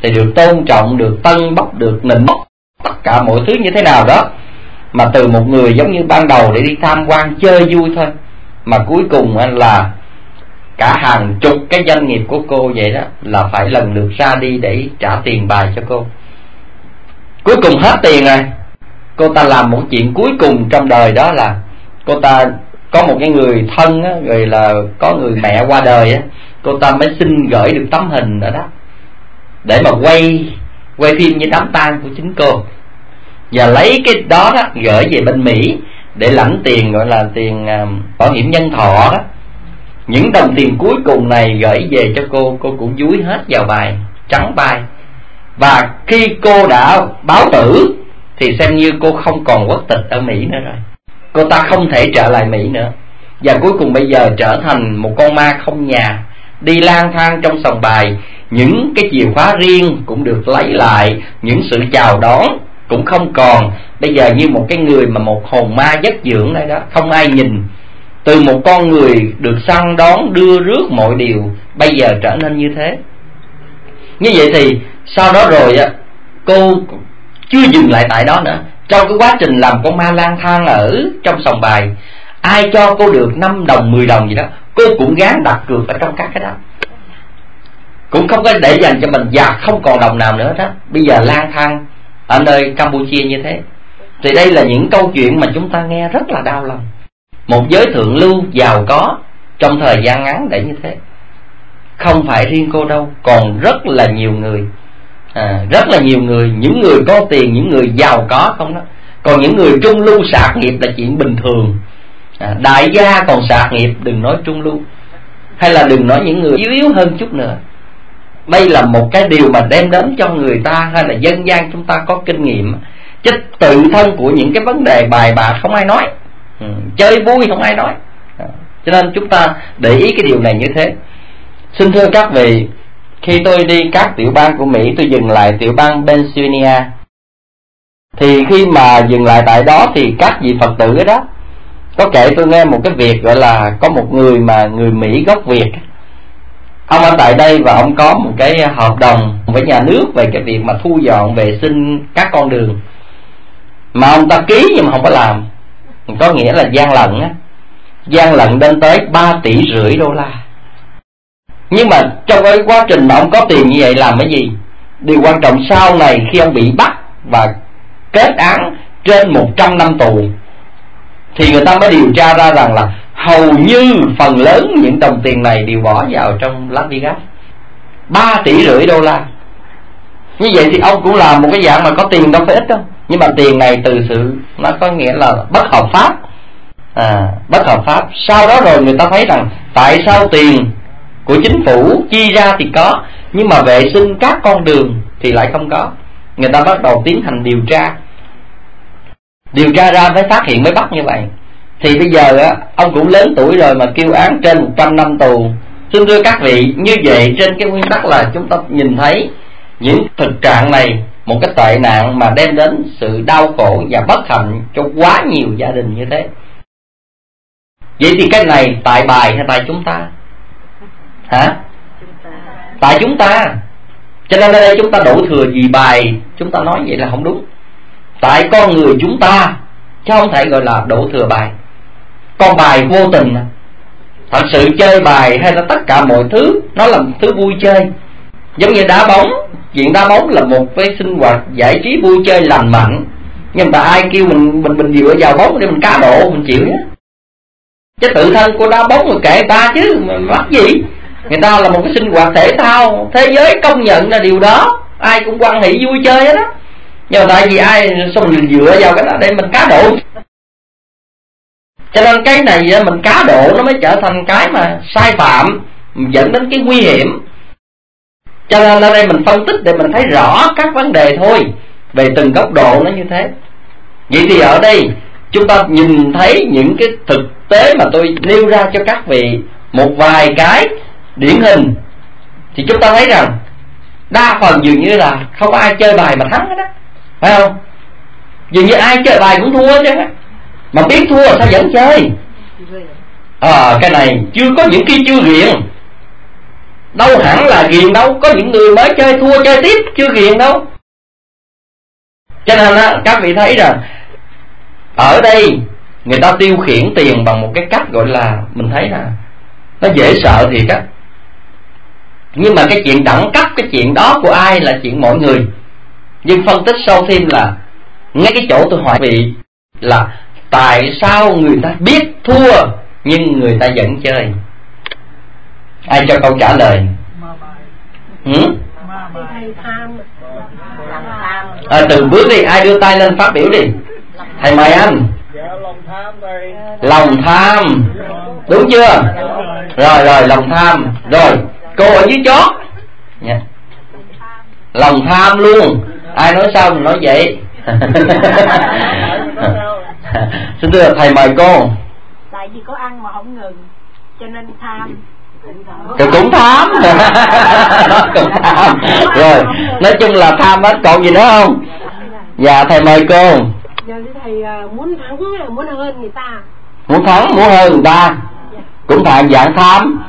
thì được tôn trọng, được tân bốc, được nịnh bốc, tất cả mọi thứ như thế nào đó. Mà từ một người giống như ban đầu để đi tham quan chơi vui thôi, mà cuối cùng là cả hàng chục cái doanh nghiệp của cô vậy đó, là phải lần lượt ra đi để trả tiền bài cho cô. Cuối cùng hết tiền rồi, cô ta làm một chuyện cuối cùng trong đời, đó là cô ta có một cái người thân á, rồi là có người mẹ qua đời á, cô ta mới xin gửi được tấm hình ở đó để mà quay phim với đám tang của chính cô, và lấy cái đó đó gửi về bên Mỹ để lãnh tiền, gọi là tiền bảo hiểm nhân thọ đó. Những đồng tiền cuối cùng này gửi về cho cô cũng dúi hết vào bài, trắng bài. Và khi cô đã báo tử thì xem như cô không còn quốc tịch ở Mỹ nữa rồi, cô ta không thể trở lại Mỹ nữa. Và cuối cùng bây giờ trở thành một con ma không nhà, đi lang thang trong sòng bài. Những cái chìa khóa riêng cũng được lấy lại, những sự chào đón cũng không còn. Bây giờ như một cái người mà một hồn ma giấc dưỡng đây đó, không ai nhìn. Từ một con người được săn đón, đưa rước mọi điều, bây giờ trở nên như thế. Như vậy thì sau đó rồi á, cô chưa dừng lại tại đó nữa. Trong cái quá trình làm con ma lang thang ở trong sòng bài, ai cho cô được 5 đồng 10 đồng gì đó, cô cũng gán đặt cược ở trong các cái đó, cũng không có để dành cho mình, và không còn đồng nào nữa đó. Bây giờ lang thang ở nơi Campuchia như thế. Thì đây là những câu chuyện mà chúng ta nghe rất là đau lòng. Một giới thượng lưu giàu có trong thời gian ngắn để như thế. Không phải riêng cô đâu, còn rất là nhiều người, rất là nhiều người. Những người có tiền, những người giàu có không đó. Còn những người trung lưu sạc nghiệp là chuyện bình thường. Đại gia còn sạc nghiệp, đừng nói trung lưu, hay là đừng nói những người yếu hơn chút nữa. Đây là một cái điều mà đem đến cho người ta, hay là dân gian chúng ta có kinh nghiệm. Chứ tự thân của những cái vấn đề bài bạc không ai nói, chơi vui không ai nói. Cho nên chúng ta để ý cái điều này như thế. Xin thưa các vị, khi tôi đi các tiểu bang của Mỹ, tôi dừng lại tiểu bang Pennsylvania. Thì khi mà dừng lại tại đó thì các vị Phật tử ở đó có kể tôi nghe một cái việc, gọi là có một người mà người Mỹ gốc Việt. Ông ở tại đây và ông có một cái hợp đồng với nhà nước về cái việc mà thu dọn vệ sinh các con đường. Mà ông ta ký nhưng mà không có làm. Có nghĩa là gian lận á. Gian lận đến tới 3,5 tỷ đô la. Nhưng mà trong cái quá trình mà ông có tiền như vậy làm cái gì? Điều quan trọng sau này khi ông bị bắt và kết án trên 100 năm tù thì người ta mới điều tra ra rằng là hầu như phần lớn những đồng tiền này đều bỏ vào trong Las Vegas. 3,5 tỷ đô la. Như vậy thì ông cũng là một cái dạng mà có tiền đâu phải ít đâu. Nhưng mà tiền này từ sự nó có nghĩa là bất hợp pháp. Bất hợp pháp. Sau đó rồi người ta thấy rằng tại sao tiền của chính phủ chi ra thì có, nhưng mà vệ sinh các con đường thì lại không có. Người ta bắt đầu tiến hành điều tra. Điều tra ra mới phát hiện, mới bắt như vậy. Thì bây giờ á, ông cũng lớn tuổi rồi mà kêu án trên 100 năm tù. Xin thưa các vị, như vậy trên cái nguyên tắc là chúng ta nhìn thấy những thực trạng này, một cái tệ nạn mà đem đến sự đau khổ và bất hạnh cho quá nhiều gia đình như thế. Vậy thì cái này tại bài hay tại chúng ta? Hả? Tại chúng ta. Cho nên ở đây chúng ta đổ thừa vì bài, chúng ta nói vậy là không đúng. Tại con người chúng ta, chứ không thể gọi là đổ thừa bài. Con bài vô tình. Thật sự chơi bài hay là tất cả mọi thứ, nó là một thứ vui chơi. Giống như đá bóng. Chuyện đá bóng là một cái sinh hoạt giải trí vui chơi lành mạnh. Nhưng mà ai kêu mình dựa vào bóng để mình cá độ, mình chịu nhé. Chứ tự thân của đá bóng người kệ ta chứ, mình mắc gì. Người ta là một cái sinh hoạt thể thao, thế giới công nhận là điều đó, ai cũng quan hệ vui chơi hết đó. Nhưng mà tại vì ai sao mình dựa vào cái đó để mình cá độ. Cho nên cái này mình cá độ nó mới trở thành cái mà sai phạm, dẫn đến cái nguy hiểm. Cho nên ở đây mình phân tích để mình thấy rõ các vấn đề thôi, về từng góc độ nó như thế. Vậy thì ở đây chúng ta nhìn thấy những cái thực tế mà tôi nêu ra cho các vị một vài cái điển hình, thì chúng ta thấy rằng đa phần dường như là không ai chơi bài mà thắng hết á, phải không? Dường như ai chơi bài cũng thua chứ, mà biết thua sao vẫn chơi. Cái này chưa có những cái chưa ghiền. đâu hẳn là ghiền đâu. Có những người mới chơi thua chơi tiếp chưa ghiền đâu. Cho nên các vị thấy rằng ở đây người ta tiêu khiển tiền bằng một cái cách gọi là mình thấy là nó dễ sợ thiệt á. Nhưng mà cái chuyện đẳng cấp, cái chuyện đó của ai là chuyện mỗi người. Nhưng phân tích sâu thêm là ngay cái chỗ tôi hỏi vị là tại sao người ta biết thua nhưng người ta vẫn chơi? Ai cho câu trả lời? Từng bước đi, ai đưa tay lên phát biểu đi. Thầy mời anh. Lòng tham. Đúng chưa? Rồi lòng tham. Rồi cô ở dưới chót. Lòng tham luôn. Ai nói sao mình nói vậy? Xin thưa thầy mời cô. Tại vì có ăn mà không ngừng cho nên tham. Cũng tham. Cũng tham. Rồi nói chung là tham hết. Còn gì nữa không? Dạ thầy mời cô. Giờ thầy muốn thắng, muốn hơn người ta. Muốn thắng, muốn hơn người ta. Cũng thành dạng tham.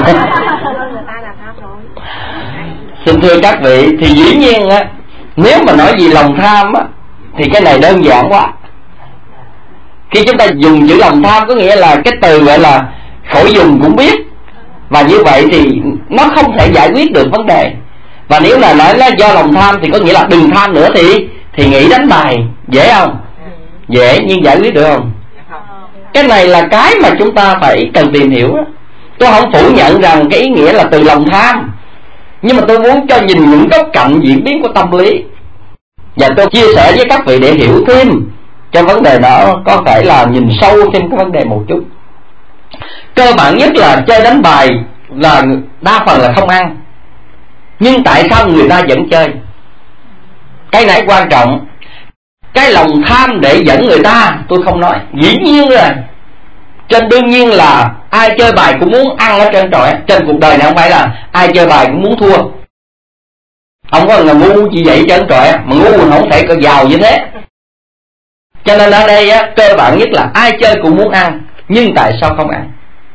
Xin thưa các vị, thì dĩ nhiên á, nếu mà nói gì lòng tham á, thì cái này đơn giản quá. Khi chúng ta dùng chữ lòng tham có nghĩa là cái từ gọi là khỏi dùng cũng biết. Và như vậy thì nó không thể giải quyết được vấn đề. Và nếu là nói là do lòng tham thì có nghĩa là đừng tham nữa thì nghĩ đánh bài. Dễ không? Dễ, nhưng giải quyết được không? Cái này là cái mà chúng ta phải cần tìm hiểu. Tôi không phủ nhận rằng cái ý nghĩa là từ lòng tham, nhưng mà tôi muốn cho nhìn những góc cạnh diễn biến của tâm lý. Và tôi chia sẻ với các vị để hiểu thêm cho vấn đề đó, có phải là nhìn sâu thêm cái vấn đề một chút. Cơ bản nhất là chơi đánh bài là đa phần là không ăn. Nhưng tại sao người ta vẫn chơi? Cái này quan trọng. Cái lòng tham để dẫn người ta tôi không nói. Dĩ nhiên rồi, trên đương nhiên là ai chơi bài cũng muốn ăn ở trên trọi. Trên cuộc đời này không phải là ai chơi bài cũng muốn thua. Không có người ngu gì vậy trên trọi. Mà ngu không thể có giàu như thế. Cho nên ở đây á, cơ bản nhất là ai chơi cũng muốn ăn. Nhưng tại sao không ăn?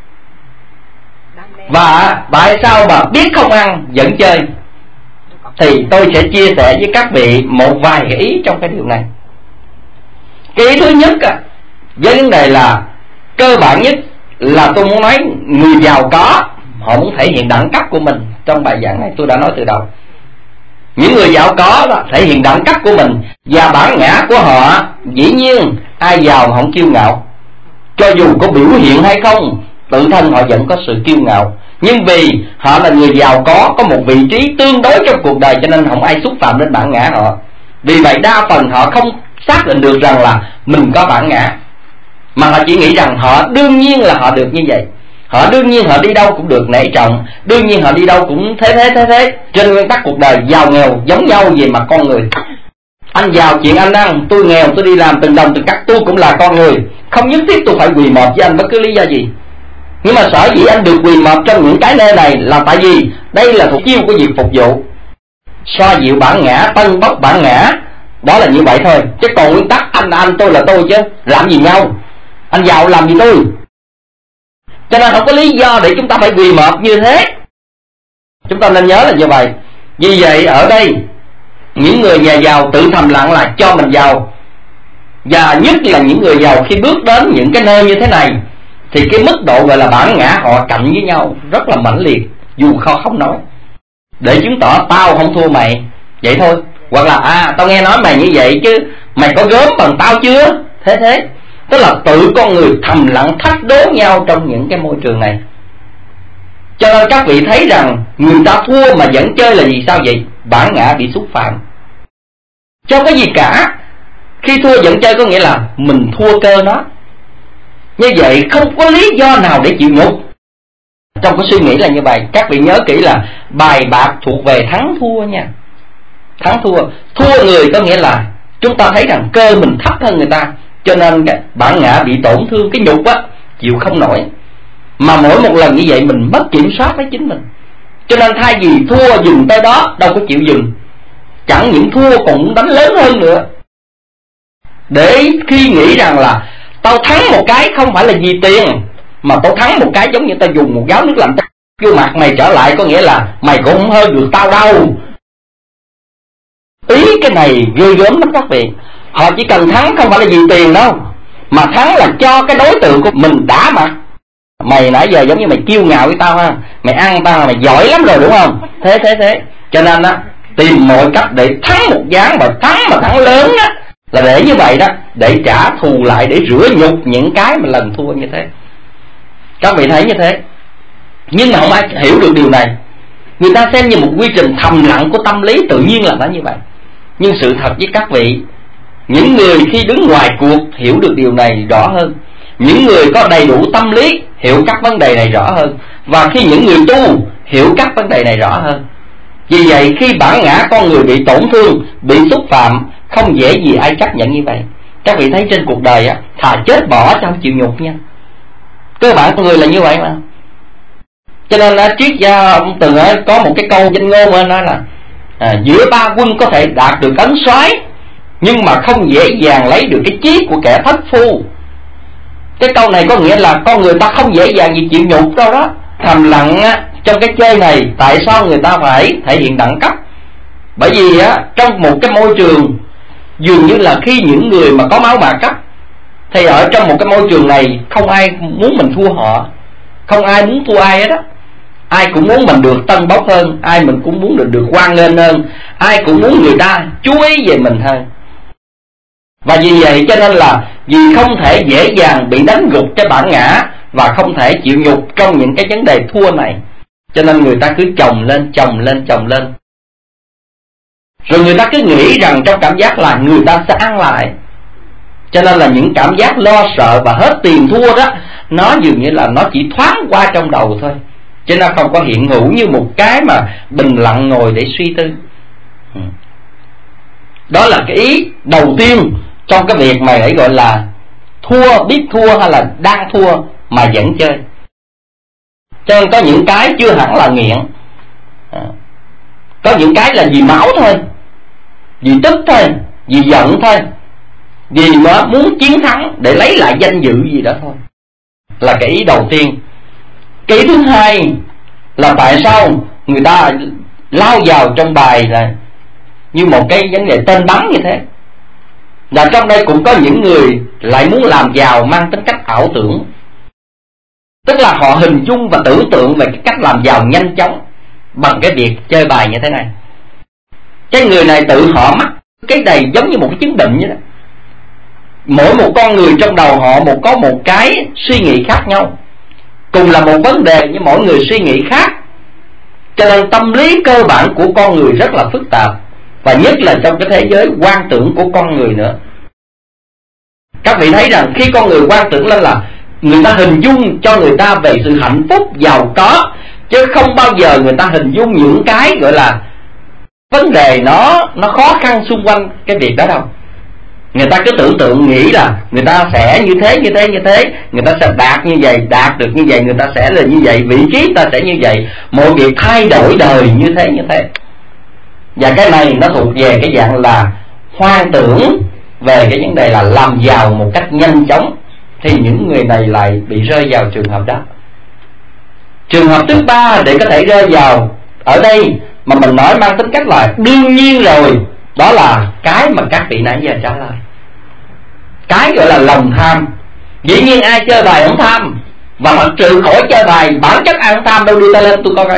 Và tại sao mà biết không ăn vẫn chơi? Thì tôi sẽ chia sẻ với các vị một vài cái ý trong cái điều này. Cái ý thứ nhất với vấn đề là cơ bản nhất là tôi muốn nói người giàu có họ muốn thể hiện đẳng cấp của mình. Trong bài giảng này tôi đã nói từ đầu, những người giàu có đó thể hiện đẳng cấp của mình và bản ngã của họ. Dĩ nhiên ai giàu mà không kiêu ngạo, cho dù có biểu hiện hay không, tự thân họ vẫn có sự kiêu ngạo. Nhưng vì họ là người giàu có một vị trí tương đối trong cuộc đời, cho nên không ai xúc phạm đến bản ngã họ. Vì vậy đa phần họ không xác định được rằng là mình có bản ngã, mà họ chỉ nghĩ rằng họ đương nhiên là họ được như vậy. Họ đương nhiên họ đi đâu cũng được nể trọng, đương nhiên họ đi đâu cũng thế. Trên nguyên tắc cuộc đời giàu nghèo giống nhau về mặt con người. Anh giàu chuyện anh ăn, tôi nghèo tôi đi làm từng đồng từng cắt, tôi cũng là con người. Không nhất thiết tôi phải quỳ mọp với anh bất cứ lý do gì. Nhưng mà sở dĩ anh được quỳ mọp trong những cái nơi này là tại vì đây là thuộc chiêu của việc phục vụ, xoa dịu bản ngã, tân bốc bản ngã. Đó là như vậy thôi. Chứ còn nguyên tắc anh là anh, tôi là tôi chứ làm gì nhau. Anh giàu làm gì tôi. Cho nên không có lý do để chúng ta phải quỳ mọp như thế. Chúng ta nên nhớ là như vậy. Vì vậy ở đây những người nhà giàu tự thầm lặng là cho mình giàu. Và nhất là những người giàu khi bước đến những cái nơi như thế này thì cái mức độ gọi là bản ngã họ cạnh với nhau rất là mãnh liệt, dù không nói, để chứng tỏ tao không thua mày, vậy thôi. Hoặc là tao nghe nói mày như vậy chứ mày có gớm bằng tao chưa. Thế tức là tự con người thầm lặng thách đố nhau trong những cái môi trường này. Cho nên các vị thấy rằng người ta thua mà vẫn chơi là vì sao vậy? Bản ngã bị xúc phạm. Trong cái gì cả, khi thua vẫn chơi có nghĩa là mình thua cơ nó. Như vậy không có lý do nào để chịu nhục. Trong cái suy nghĩ là như vậy. Các vị nhớ kỹ là bài bạc thuộc về thắng thua nha. Thắng thua. Thua người có nghĩa là chúng ta thấy rằng cơ mình thấp hơn người ta, cho nên cái bản ngã bị tổn thương, cái nhục á chịu không nổi. Mà mỗi một lần như vậy mình mất kiểm soát với chính mình. Cho nên thay vì thua dừng tới đó, đâu có chịu dừng. Chẳng những thua còn muốn đánh lớn hơn nữa. Để khi nghĩ rằng là tao thắng một cái không phải là vì tiền, mà tao thắng một cái giống như tao dùng một gáo nước lạnh Cái mặt mày trở lại có nghĩa là mày cũng không hơn được tao đâu. Ý cái này ghê gớm lắm các vị. Họ chỉ cần thắng không phải là vì tiền đâu, mà thắng là cho cái đối tượng của mình đá mặt. Mày nãy giờ giống như mày kiêu ngạo với tao ha, mày ăn tao là mày giỏi lắm rồi đúng không? Thế cho nên á, tìm mọi cách để thắng một ván, mà thắng lớn á, là để như vậy đó, để trả thù lại, để rửa nhục những cái mà lần thua như thế. Các vị thấy như thế. Nhưng mà không ai hiểu được điều này. Người ta xem như một quy trình thầm lặng của tâm lý, tự nhiên là nó như vậy. Nhưng sự thật với các vị, những người khi đứng ngoài cuộc hiểu được điều này rõ hơn. Những người có đầy đủ tâm lý hiểu các vấn đề này rõ hơn. Và khi những người tu hiểu các vấn đề này rõ hơn. Vì vậy khi bản ngã con người bị tổn thương, bị xúc phạm, không dễ gì ai chấp nhận như vậy. Các vị thấy trên cuộc đời á, thà chết bỏ cho không chịu nhục nha. Cơ bản con người là như vậy mà. Cho nên là triết gia ông từng có một cái câu danh ngôn nói là giữa ba quân có thể đạt được ấn soái, nhưng mà không dễ dàng lấy được cái chí của kẻ thất phu. Cái câu này có nghĩa là con người ta không dễ dàng gì chịu nhục đâu đó. Thầm lặng á, trong cái chơi này tại sao người ta phải thể hiện đẳng cấp? Bởi vì á, trong một cái môi trường dường như là khi những người mà có máu bạc cấp, thì ở trong một cái môi trường này không ai muốn mình thua họ, không ai muốn thua ai hết á. Ai cũng muốn mình được tân bốc hơn, ai mình cũng muốn được hoan nghênh hơn, ai cũng muốn người ta chú ý về mình hơn. Và vì vậy cho nên là vì không thể dễ dàng bị đánh gục cái bản ngã và không thể chịu nhục trong những cái vấn đề thua này, cho nên người ta cứ chồng lên. Rồi người ta cứ nghĩ rằng trong cảm giác là người ta sẽ ăn lại. Cho nên là những cảm giác lo sợ và hết tiền thua đó, nó dường như là nó chỉ thoáng qua trong đầu thôi, chứ nó không có hiện hữu như một cái mà bình lặng ngồi để suy tư. Đó là cái ý đầu tiên trong cái việc mà gọi là thua, biết thua hay là đang thua mà vẫn chơi. Cho nên có những cái chưa hẳn là nghiện, có những cái là vì máu thôi, vì tức thôi, vì giận thôi, vì nó muốn chiến thắng để lấy lại danh dự gì đó thôi. Là cái ý đầu tiên. Cái ý thứ hai là tại sao người ta lao vào trong bài là như một cái vấn đề tên bắn như thế. Và trong đây cũng có những người lại muốn làm giàu mang tính cách ảo tưởng, tức là họ hình dung và tưởng tượng về cái cách làm giàu nhanh chóng bằng cái việc chơi bài như thế này. Cái người này tự họ mắc cái này giống như một cái chứng bệnh vậy đó. Mỗi một con người trong đầu họ có một cái suy nghĩ khác nhau, cùng là một vấn đề nhưng mỗi người suy nghĩ khác. Cho nên tâm lý cơ bản của con người rất là phức tạp, và nhất là trong cái thế giới quan tưởng của con người nữa. Các vị thấy rằng khi con người quan tưởng lên là người ta hình dung cho người ta về sự hạnh phúc, giàu có, chứ không bao giờ người ta hình dung những cái gọi là vấn đề nó khó khăn xung quanh cái việc đó đâu. Người ta cứ tưởng tượng nghĩ là người ta sẽ như thế, người ta sẽ đạt như vậy, đạt được như vậy, người ta sẽ là như vậy, vị trí ta sẽ như vậy, mọi việc thay đổi đời như thế. Và cái này nó thuộc về cái dạng là hoang tưởng về cái vấn đề là làm giàu một cách nhanh chóng, thì những người này lại bị rơi vào trường hợp đó. Trường hợp thứ ba để có thể rơi vào ở đây mà mình nói mang tính cách là đương nhiên rồi, đó là cái mà các vị nãy giờ trả lời, cái gọi là lòng tham. Dĩ nhiên ai chơi bài không tham, và mà trừ khỏi chơi bài bản chất ai không tham đâu, đưa tay lên tôi coi coi.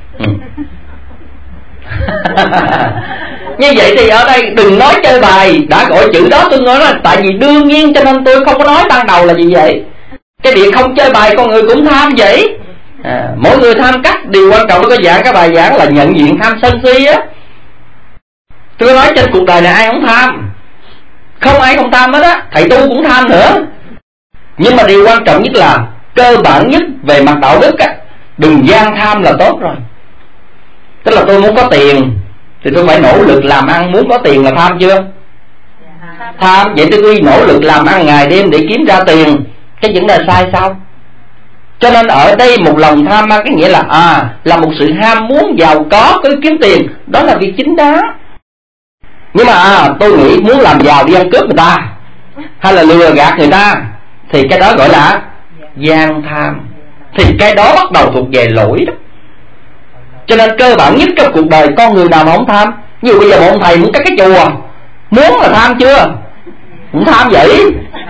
Như vậy thì ở đây đừng nói chơi bài, đã gọi chữ đó tôi nói là tại vì đương nhiên, cho nên tôi không có nói ban đầu là gì vậy. Cái việc không chơi bài con người cũng tham vậy. Mỗi người tham cách, điều quan trọng tôi có giảng các bài giảng là nhận diện tham sân si á. Tôi nói trên cuộc đời này ai không tham, không ai không tham hết á, thầy tu cũng tham nữa. Nhưng mà điều quan trọng nhất là cơ bản nhất về mặt đạo đức á, đừng gian tham là tốt rồi. Tức là tôi muốn có tiền thì tôi phải nỗ lực làm ăn, muốn có tiền là tham chưa? Tham, vậy tôi đi nỗ lực làm ăn ngày đêm để kiếm ra tiền, cái vấn đề sai sao? Cho nên ở đây một lòng tham mang cái nghĩa là một sự ham muốn giàu có, cứ kiếm tiền, đó là việc chính đáng. Nhưng mà tôi nghĩ muốn làm giàu đi ăn cướp người ta hay là lừa gạt người ta thì cái đó gọi là gian tham, thì cái đó bắt đầu thuộc về lỗi đó. Cho nên cơ bản nhất trong cuộc đời con người nào mà không tham. Như bây giờ một ông thầy muốn cắt cái chùa, muốn là tham chưa? Cũng tham vậy.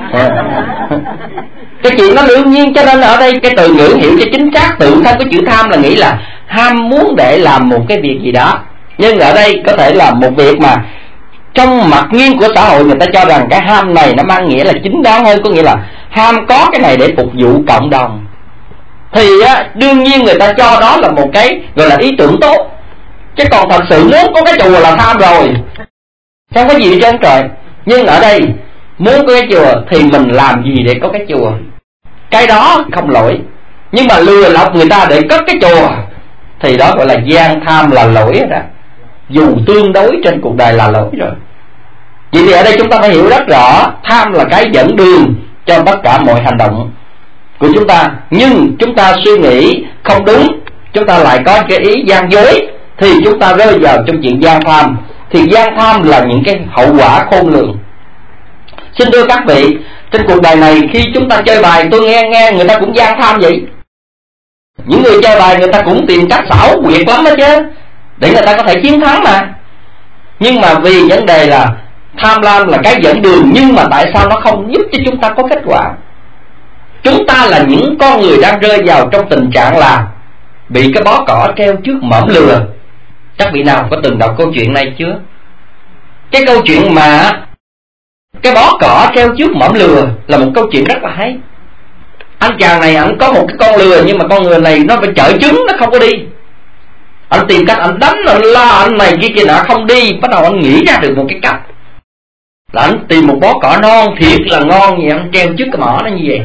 Cái chuyện nó đương nhiên. Cho nên ở đây cái từ ngữ hiểu cho chính xác, tự thân cái chữ tham là nghĩ là ham muốn để làm một cái việc gì đó. Nhưng ở đây có thể là một việc mà trong mặt nguyên của xã hội người ta cho rằng cái ham này nó mang nghĩa là chính đáng hơn, có nghĩa là ham có cái này để phục vụ cộng đồng. Thì đương nhiên người ta cho đó là một cái gọi là ý tưởng tốt. Chứ còn thật sự muốn có cái chùa là tham rồi, không có gì hết trơn trời. Nhưng ở đây muốn có cái chùa thì mình làm gì để có cái chùa, cái đó không lỗi. Nhưng mà lừa lọc người ta để cất cái chùa thì đó gọi là gian tham, là lỗi đó. Dù tương đối trên cuộc đời là lỗi rồi. Vậy thì ở đây chúng ta phải hiểu rất rõ, tham là cái dẫn đường cho tất cả mọi hành động của chúng ta. Nhưng chúng ta suy nghĩ không đúng, chúng ta lại có cái ý gian dối, thì chúng ta rơi vào trong chuyện gian tham. Thì gian tham là những cái hậu quả khôn lường. Xin thưa các vị, trên cuộc đời này khi chúng ta chơi bài, tôi nghe người ta cũng gian tham vậy. Những người chơi bài người ta cũng tìm cách xảo quyệt lắm đó chứ, để người ta có thể chiến thắng mà. Nhưng mà vì vấn đề là tham lam là cái dẫn đường, nhưng mà tại sao nó không giúp cho chúng ta có kết quả? Chúng ta là những con người đang rơi vào trong tình trạng là bị cái bó cỏ treo trước mõm lừa. Các vị nào có từng đọc câu chuyện này chưa? Cái câu chuyện mà cái bó cỏ treo trước mõm lừa là một câu chuyện rất là hay. Anh chàng này anh có một cái con lừa, nhưng mà con lừa này nó phải chở trứng, nó không có đi. Anh tìm cách anh đánh, anh la anh này kia nọ không đi. Bắt đầu anh nghĩ ra được một cái cách là anh tìm một bó cỏ non thiệt là ngon vậy, anh treo trước cái mỏ nó như vậy.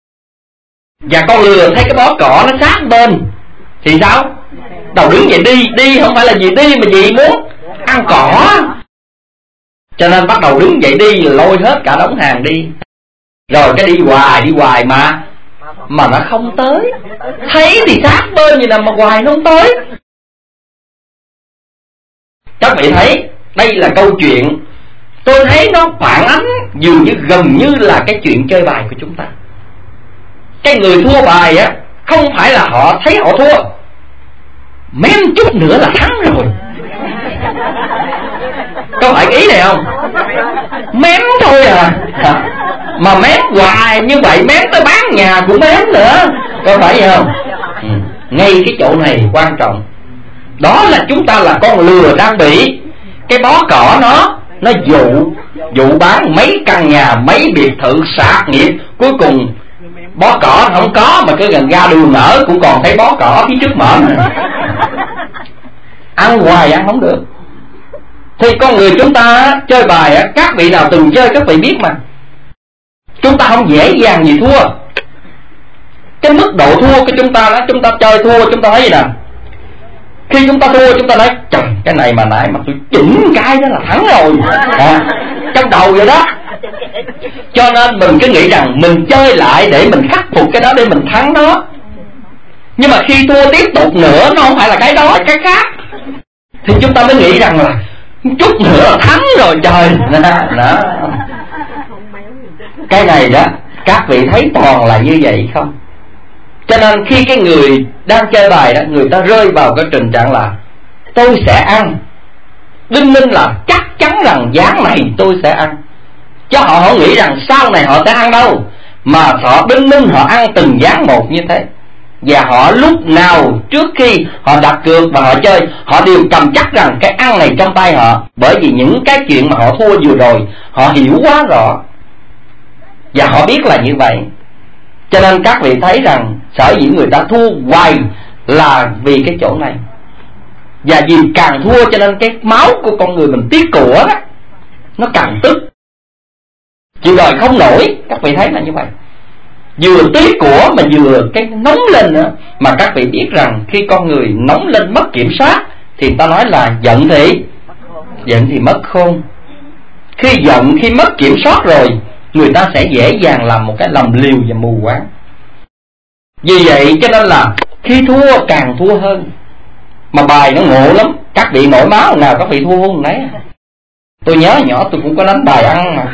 Và con lừa thấy cái bó cỏ nó sát bên thì sao? Đầu đứng dậy đi không phải là gì đi, mà gì muốn ăn cỏ. Cho nên bắt đầu đứng dậy đi, lôi hết cả đống hàng đi. Rồi cái đi hoài mà nó không tới. Thấy thì sát bên gì nào mà hoài nó không tới. Các vị thấy đây là câu chuyện, tôi thấy nó phản ánh dường như gần như là cái chuyện chơi bài của chúng ta. Cái người thua bài á, không phải là họ thấy họ thua, mém chút nữa là thắng rồi. Có phải ý này không? Mém thôi à. Mà mém hoài như vậy, mém tới bán nhà cũng mém nữa. Có phải vậy không? Ngay cái chỗ này quan trọng. Đó là chúng ta là con lừa đang bị cái bó cỏ nó dụ bán mấy căn nhà, mấy biệt thự sạc nghiệp. Cuối cùng bó cỏ không có, mà cứ gần ra đường ở cũng còn thấy bó cỏ phía trước mõm. Ăn hoài ăn không được. Thì con người chúng ta chơi bài, các vị nào từng chơi các vị biết mà, chúng ta không dễ dàng gì thua. Cái mức độ thua của chúng ta đó, chúng ta chơi thua chúng ta thấy gì nè. Khi chúng ta thua chúng ta nói trời, cái này mà nãy mà tôi chỉnh cái đó là thắng rồi trong đầu vậy đó. Cho nên mình cứ nghĩ rằng mình chơi lại để mình khắc phục cái đó, để mình thắng nó. Nhưng mà khi thua tiếp tục nữa, nó không phải là cái đó, cái khác, thì chúng ta mới nghĩ rằng là chút nữa là thắng rồi trời. Đó. Cái này đó, các vị thấy toàn là như vậy không? Cho nên khi cái người đang chơi bài đó, người ta rơi vào cái tình trạng là tôi sẽ ăn, đinh ninh là chắc chắn rằng ván này tôi sẽ ăn. Chứ họ không nghĩ rằng sau này họ sẽ ăn đâu, mà họ đinh ninh họ ăn từng ván một như thế. Và họ lúc nào trước khi họ đặt cược và họ chơi, họ đều cầm chắc rằng cái ăn này trong tay họ. Bởi vì những cái chuyện mà họ thua vừa rồi họ hiểu quá rõ, và họ biết là như vậy. Cho nên các vị thấy rằng sở dĩ người ta thua hoài là vì cái chỗ này. Và vì càng thua cho nên cái máu của con người mình tiếc của đó, nó càng tức, chịu đòi không nổi. Các vị thấy là như vậy. Vừa tiếc của mà vừa cái nóng lên nữa. Mà các vị biết rằng khi con người nóng lên mất kiểm soát thì ta nói là giận thì mất khôn. Khi giận, khi mất kiểm soát rồi, người ta sẽ dễ dàng làm một cái lầm liều và mù quáng. Vì vậy cho nên là khi thua càng thua hơn. Mà bài nó ngộ lắm. Các vị nổi máu nào các vị thua không nấy. Tôi nhớ nhỏ tôi cũng có đánh bài ăn mà.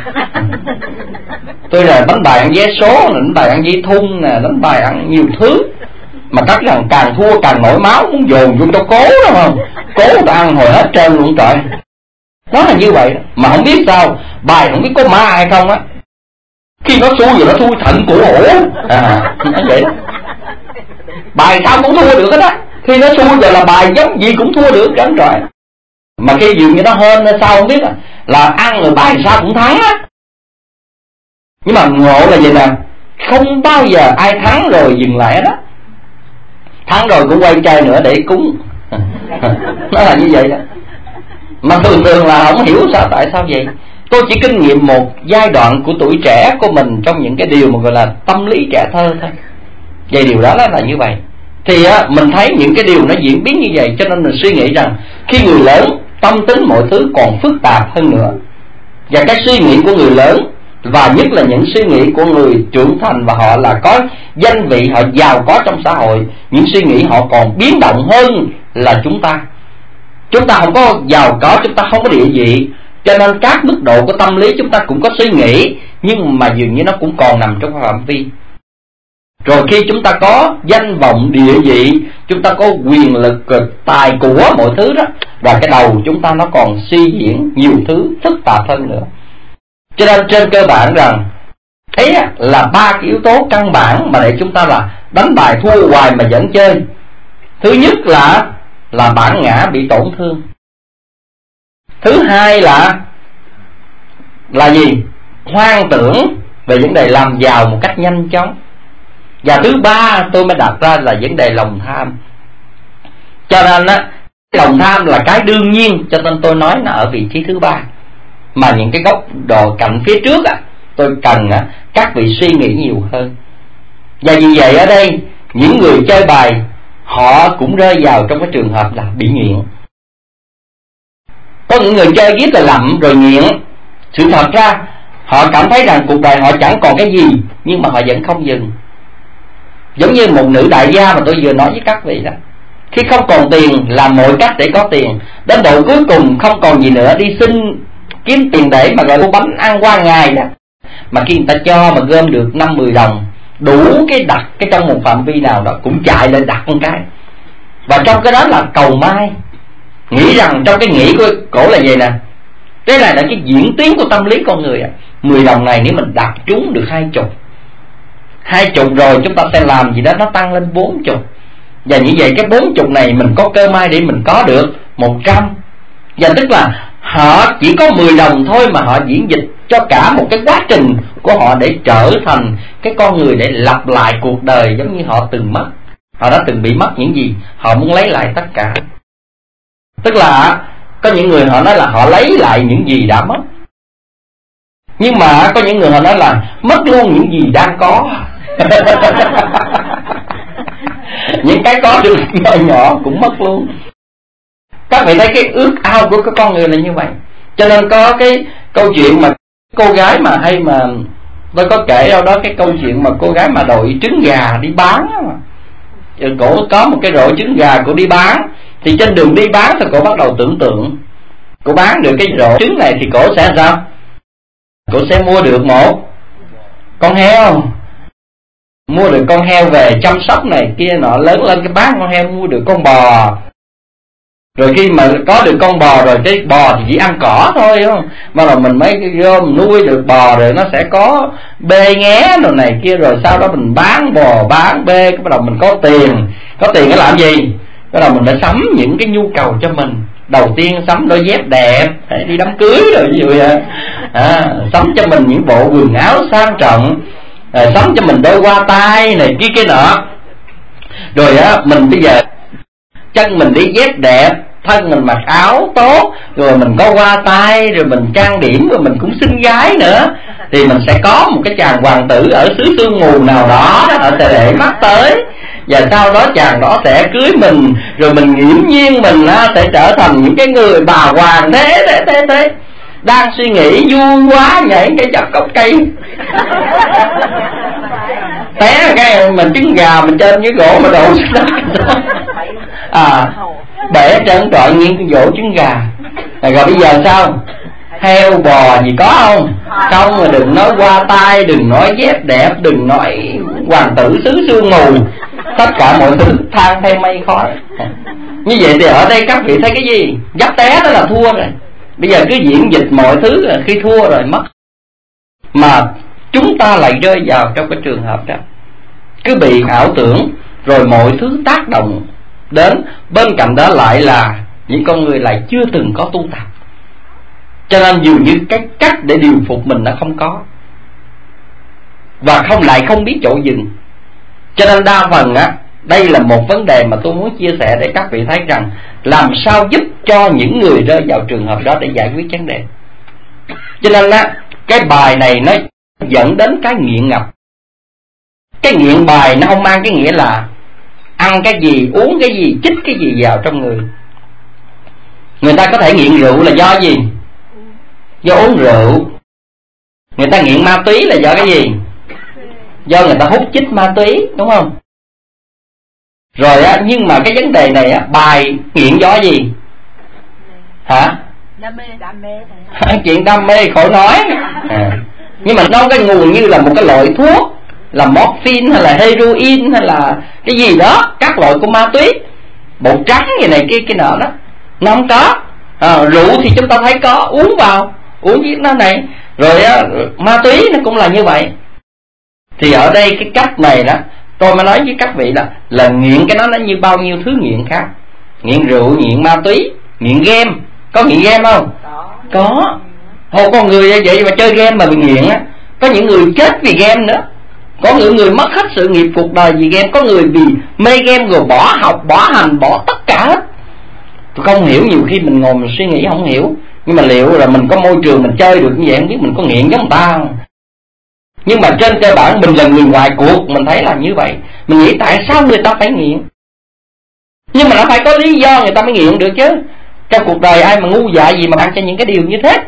Tôi là đánh bài ăn vé số, đánh bài ăn dây thun nè, đánh bài ăn nhiều thứ. Mà chắc rằng càng thua càng nổi máu, muốn dồn vô cho cố, đúng không? Cố ta ăn hồi hết trơn luôn trời. Nó là như vậy đó. Mà không biết sao, bài không biết có ma hay không á, khi nó xui rồi nó thui thận cổ hổ. Nó vậy đó. Bài sao cũng thua được hết á. Khi nó xui rồi là bài giống gì cũng thua được chẳng trời. Mà khi dường như nó hên hay sao không biết là ăn rồi bài sao cũng thắng á. Nhưng mà ngộ là vậy nè, không bao giờ ai thắng rồi dừng lại đó. Thắng rồi cũng quay chơi nữa để cúng. Nó là như vậy đó. Mà thường là không hiểu sao, tại sao vậy. Tôi chỉ kinh nghiệm một giai đoạn của tuổi trẻ của mình trong những cái điều mà gọi là tâm lý trẻ thơ thôi. Vậy điều đó là như vậy. Thì mình thấy những cái điều nó diễn biến như vậy, cho nên mình suy nghĩ rằng khi người lớn, tâm tính mọi thứ còn phức tạp hơn nữa. Và cái suy nghĩ của người lớn, và nhất là những suy nghĩ của người trưởng thành và họ là có danh vị, họ giàu có trong xã hội, những suy nghĩ họ còn biến động hơn là chúng ta. Chúng ta không có giàu có, chúng ta không có địa vị, cho nên các mức độ của tâm lý chúng ta cũng có suy nghĩ, nhưng mà dường như nó cũng còn nằm trong phạm vi. Rồi khi chúng ta có danh vọng, địa vị, chúng ta có quyền lực, tài của mọi thứ đó, và cái đầu chúng ta nó còn suy diễn nhiều thứ phức tạp hơn nữa. Cho nên trên cơ bản rằng ấy là ba cái yếu tố căn bản mà để chúng ta là đánh bài thua hoài mà vẫn chơi. Thứ nhất là bản ngã bị tổn thương. Thứ hai là gì? Hoang tưởng về vấn đề làm giàu một cách nhanh chóng. Và thứ ba tôi mới đặt ra là vấn đề lòng tham. Cho nên lòng tham là cái đương nhiên, cho nên tôi nói nó ở vị trí thứ ba. Mà những cái góc độ cạnh phía trước tôi cần các vị suy nghĩ nhiều hơn. Và vì vậy ở đây những người chơi bài họ cũng rơi vào trong cái trường hợp là bị nghiện. Có những người chơi giết là lậm rồi nghiện. Sự thật ra họ cảm thấy rằng cuộc đời họ chẳng còn cái gì, nhưng mà họ vẫn không dừng. Giống như một nữ đại gia mà tôi vừa nói với các vị đó, khi không còn tiền làm mọi cách để có tiền, đến độ cuối cùng không còn gì nữa, đi xin kiếm tiền để mà gọi mua bánh ăn qua ngày đó. Mà khi người ta cho mà gom được 5-10 đồng, đủ cái đặt cái trong một phạm vi nào đó, cũng chạy lên đặt một cái. Và trong cái đó là cầu may. Nghĩ rằng trong cái nghĩ của cổ là vậy nè, cái này là cái diễn tiến của tâm lý con người 10 đồng này nếu mình đặt trúng được 20 rồi chúng ta sẽ làm gì đó nó tăng lên 40. Và như vậy cái 40 này mình có cơ may để mình có được 100. Và tức là họ chỉ có 10 đồng thôi mà họ diễn dịch cho cả một cái quá trình của họ để trở thành cái con người, để lặp lại cuộc đời giống như họ từng mất. Họ đã từng bị mất những gì, họ muốn lấy lại tất cả. Tức là có những người họ nói là họ lấy lại những gì đã mất, nhưng mà có những người họ nói là mất luôn những gì đang có. Những cái có được nhỏ nhỏ cũng mất luôn. Các vị thấy cái ước ao của các con người là như vậy. Cho nên có cái câu chuyện mà cô gái mà hay mà tôi có kể đâu đó, cái câu chuyện mà cô gái mà đội trứng gà đi bán mà. Rồi cổ có một cái rổ trứng gà cổ đi bán, thì trên đường đi bán thì cổ bắt đầu tưởng tượng cổ bán được cái rổ trứng này thì cổ sẽ sao? Cổ sẽ mua được một con heo, mua được con heo về chăm sóc này kia nọ, lớn lên cái bán con heo, mua được con bò. Rồi khi mà có được con bò rồi, cái bò thì chỉ ăn cỏ thôi, đúng không? Mà là mình mới gom nuôi được bò rồi nó sẽ có bê nghé rồi này kia, rồi sau đó mình bán bò bán bê, cái bắt đầu mình có tiền để làm gì? Bắt đầu mình phải sắm những cái nhu cầu cho mình. Đầu tiên sắm đôi dép đẹp đi đám cưới rồi ví dụ vậy. Sắm cho mình những bộ quần áo sang trọng, sắm cho mình đôi hoa tai này kia nọ. Rồi mình bây giờ chân mình đi dép đẹp, thân mình mặc áo tốt, rồi mình có hoa tai, rồi mình trang điểm, rồi mình cũng xinh gái nữa, thì mình sẽ có một cái chàng hoàng tử ở xứ sương mù nào đó, họ sẽ để mắt tới, và sau đó chàng đó sẽ cưới mình, rồi mình nghiễm nhiên mình sẽ trở thành những cái người bà hoàng thế. Đang suy nghĩ vui quá, nhảy cái chặt gốc cây, té cái mình trứng gà mình trên cái gỗ mà đổ xuống đất, bể trơn trọi nghiêng cái vỗ trứng gà. Rồi bây giờ sao? Heo bò gì có không? Không, mà đừng nói hoa tai, đừng nói dép đẹp, đừng nói hoàng tử xứ sương mù. tất cả mọi thứ than theo mây khói. Như vậy thì ở đây các vị thấy cái gì? Dấp té đó là thua rồi. Bây giờ cứ diễn dịch mọi thứ là khi thua rồi mất. Mà chúng ta lại rơi vào trong cái trường hợp đó, cứ bị ảo tưởng, rồi mọi thứ tác động đến. Bên cạnh đó lại là những con người lại chưa từng có tu tập, cho nên dường như cái cách để điều phục mình nó không có, và không biết chỗ dừng. Cho nên đa phần á, đây là một vấn đề mà tôi muốn chia sẻ để các vị thấy rằng làm sao giúp cho những người rơi vào trường hợp đó để giải quyết vấn đề. Cho nên á, cái bài này nó dẫn đến cái nghiện ngập. Cái nghiện bài nó không mang cái nghĩa là ăn cái gì, uống cái gì, chích cái gì vào trong người. Người ta có thể nghiện rượu là do gì? Do uống rượu. Người ta nghiện ma túy là do cái gì? Do người ta hút chích ma túy, đúng không? Rồi á, nhưng mà cái vấn đề này á, bài nghiện do gì? Hả? Đam mê. Chuyện đam mê khỏi nói. Nhưng mà nó cái nguồn như là một cái loại thuốc, là morphine hay là heroin hay là cái gì đó, các loại của ma túy, bột trắng như này kia nọ đó, nó không có. Rượu thì chúng ta thấy có, uống vào, uống với nó này. Rồi á, ma túy nó cũng là như vậy. Thì ở đây cái cách này đó, tôi mới nói với các vị là nghiện cái nó như bao nhiêu thứ nghiện khác. Nghiện rượu, nghiện ma túy, nghiện game. Có nghiện game không? Có. Hồ, con người vậy mà chơi game mà bị nghiện á. Có những người chết vì game nữa. Có những người mất hết sự nghiệp cuộc đời vì game. Có người vì mê game rồi bỏ học, bỏ hành, bỏ tất cả hết. Tôi không hiểu, nhiều khi mình ngồi mình suy nghĩ không hiểu. Nhưng mà liệu là mình có môi trường mình chơi được như vậy, không biết mình có nghiện giống người ta không? Nhưng mà trên cơ bản mình là người ngoài cuộc, mình thấy là như vậy. Mình nghĩ tại sao người ta phải nghiện? Nhưng mà nó phải có lý do người ta mới nghiện được chứ. Trong cuộc đời ai mà ngu dại gì mà ăn cho những cái điều như thế.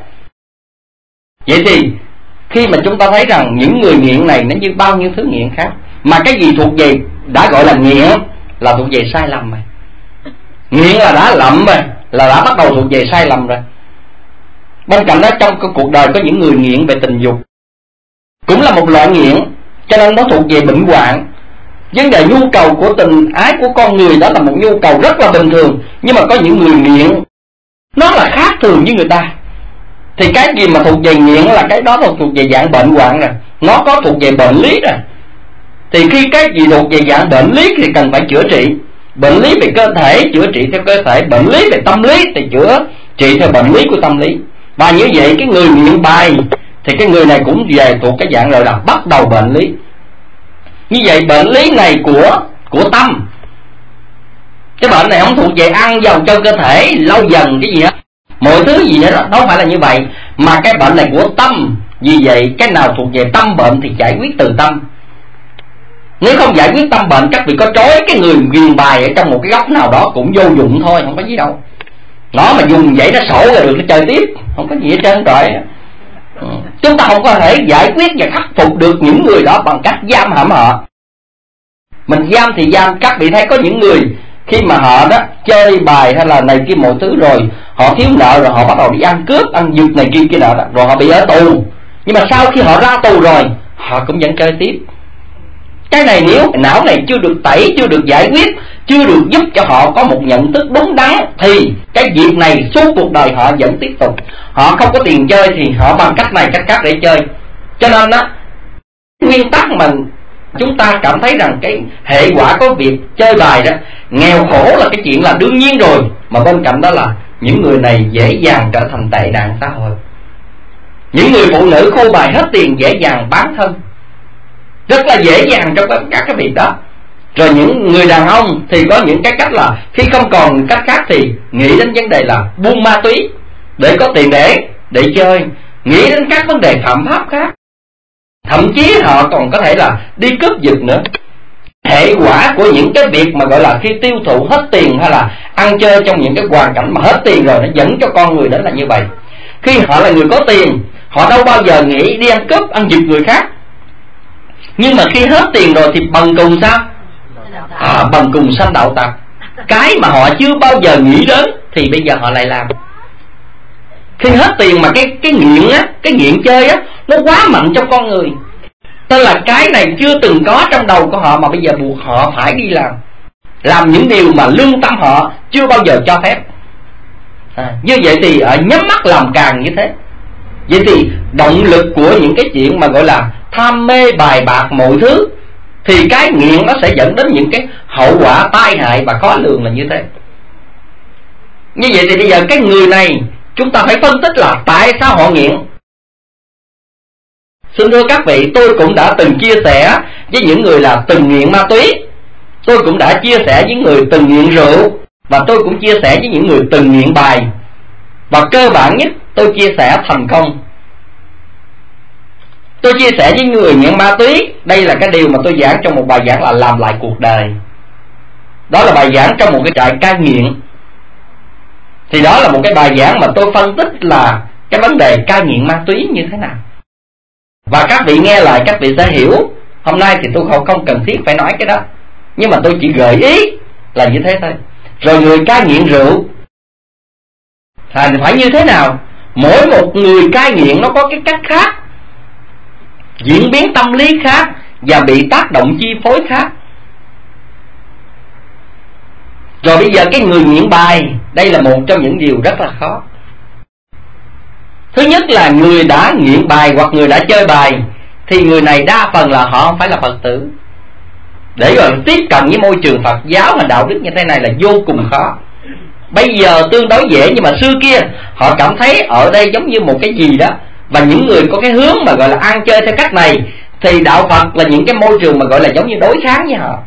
Vậy thì khi mà chúng ta thấy rằng những người nghiện này nó như bao nhiêu thứ nghiện khác, mà cái gì thuộc về đã gọi là nghiện là thuộc về sai lầm rồi. Nghiện là đã lầm rồi, là đã bắt đầu thuộc về sai lầm rồi. Bên cạnh đó, trong cuộc đời có những người nghiện về tình dục, cũng là một loại nghiện, cho nên nó thuộc về bệnh hoạn. Vấn đề nhu cầu của tình ái của con người đó là một nhu cầu rất là bình thường. Nhưng mà có những người nghiện nó là khác thường với người ta. Thì cái gì mà thuộc về nghiện là cái đó là thuộc về dạng bệnh hoạn rồi. Nó có thuộc về bệnh lý rồi. Thì khi cái gì thuộc về dạng bệnh lý thì cần phải chữa trị. Bệnh lý về cơ thể chữa trị theo cơ thể, bệnh lý về tâm lý thì chữa trị theo bệnh lý của tâm lý. Và như vậy cái người nghiện bài thì cái người này cũng về thuộc cái dạng gọi là bắt đầu bệnh lý. Như vậy bệnh lý này của tâm. Cái bệnh này không thuộc về ăn vào trong cơ thể lâu dần cái gì hết, mọi thứ gì hết đó, nó không phải là như vậy. Mà cái bệnh này của tâm. Vì vậy cái nào thuộc về tâm bệnh thì giải quyết từ tâm. Nếu không giải quyết tâm bệnh, các vị có trói cái người ghiền bài ở trong một cái góc nào đó cũng vô dụng thôi, không có gì đâu. Nó mà dùng vậy nó sổ ra được nó chơi tiếp, không có gì hết trơn rồi. Chúng ta không có thể giải quyết và khắc phục được những người đó bằng cách giam hãm họ. Mình giam thì giam, các vị thấy có những người khi mà họ đó chơi bài hay là này kia mọi thứ rồi họ thiếu nợ, rồi họ bắt đầu đi ăn cướp, ăn giật này kia nọ đó, rồi họ bị ở tù. Nhưng mà sau khi họ ra tù rồi họ cũng vẫn chơi tiếp. Cái này nếu não này chưa được tẩy, chưa được giải quyết, chưa được giúp cho họ có một nhận thức đúng đắn, thì cái việc này suốt cuộc đời họ vẫn tiếp tục. Họ không có tiền chơi thì họ bằng cách này cách khác để chơi. Cho nên đó, nguyên tắc mà chúng ta cảm thấy rằng cái hệ quả của việc chơi bài đó, nghèo khổ là cái chuyện là đương nhiên rồi. Mà bên cạnh đó là những người này dễ dàng trở thành tệ nạn xã hội. Những người phụ nữ khô bài hết tiền dễ dàng bán thân, rất là dễ dàng trong các cái việc đó. Rồi những người đàn ông thì có những cái cách là khi không còn cách khác thì nghĩ đến vấn đề là buôn ma túy để có tiền để chơi, nghĩ đến các vấn đề phạm pháp khác. Thậm chí họ còn có thể là đi cướp giật nữa. Hệ quả của những cái việc mà gọi là khi tiêu thụ hết tiền hay là ăn chơi trong những cái hoàn cảnh mà hết tiền rồi, nó dẫn cho con người đến là như vậy. Khi họ là người có tiền, họ đâu bao giờ nghĩ đi ăn cướp, ăn giật người khác. Nhưng mà khi hết tiền rồi thì bần cùng sao? Bần cùng sanh đạo tặc. Cái mà họ chưa bao giờ nghĩ đến thì bây giờ họ lại làm. Khi hết tiền mà cái nghiện á, cái nghiện chơi á, nó quá mạnh trong con người. Tức là cái này chưa từng có trong đầu của họ, mà bây giờ buộc họ phải đi làm những điều mà lương tâm họ chưa bao giờ cho phép. Như vậy thì nhắm mắt làm càng như thế. Vậy thì động lực của những cái chuyện mà gọi là tham mê bài bạc mọi thứ, thì cái nghiện nó sẽ dẫn đến những cái hậu quả tai hại và khó lường là như thế. Như vậy thì bây giờ cái người này chúng ta phải phân tích là tại sao họ nghiện. Xin thưa các vị, tôi cũng đã từng chia sẻ với những người là từng nghiện ma túy, tôi cũng đã chia sẻ với người từng nghiện rượu, và tôi cũng chia sẻ với những người từng nghiện bài. Và cơ bản nhất tôi chia sẻ thành công. Tôi chia sẻ với người nghiện ma túy, đây là cái điều mà tôi giảng trong một bài giảng là làm lại cuộc đời. Đó là bài giảng trong một cái trại cai nghiện. Thì đó là một cái bài giảng mà tôi phân tích là cái vấn đề cai nghiện ma túy như thế nào. Và các vị nghe lại các vị sẽ hiểu. Hôm nay thì tôi không cần thiết phải nói cái đó, nhưng mà tôi chỉ gợi ý là như thế thôi. Rồi người cai nghiện rượu thì phải như thế nào? Mỗi một người cai nghiện nó có cái cách khác, diễn biến tâm lý khác, và bị tác động chi phối khác. Rồi bây giờ cái người nghiện bài, đây là một trong những điều rất là khó. Thứ nhất là người đã nghiện bài hoặc người đã chơi bài, thì người này đa phần là họ không phải là Phật tử. Để gọi là tiếp cận với môi trường Phật giáo mà đạo đức như thế này là vô cùng khó. Bây giờ tương đối dễ, nhưng mà xưa kia họ cảm thấy ở đây giống như một cái gì đó. Và những người có cái hướng mà gọi là ăn chơi theo cách này, thì đạo Phật là những cái môi trường mà gọi là giống như đối kháng với họ.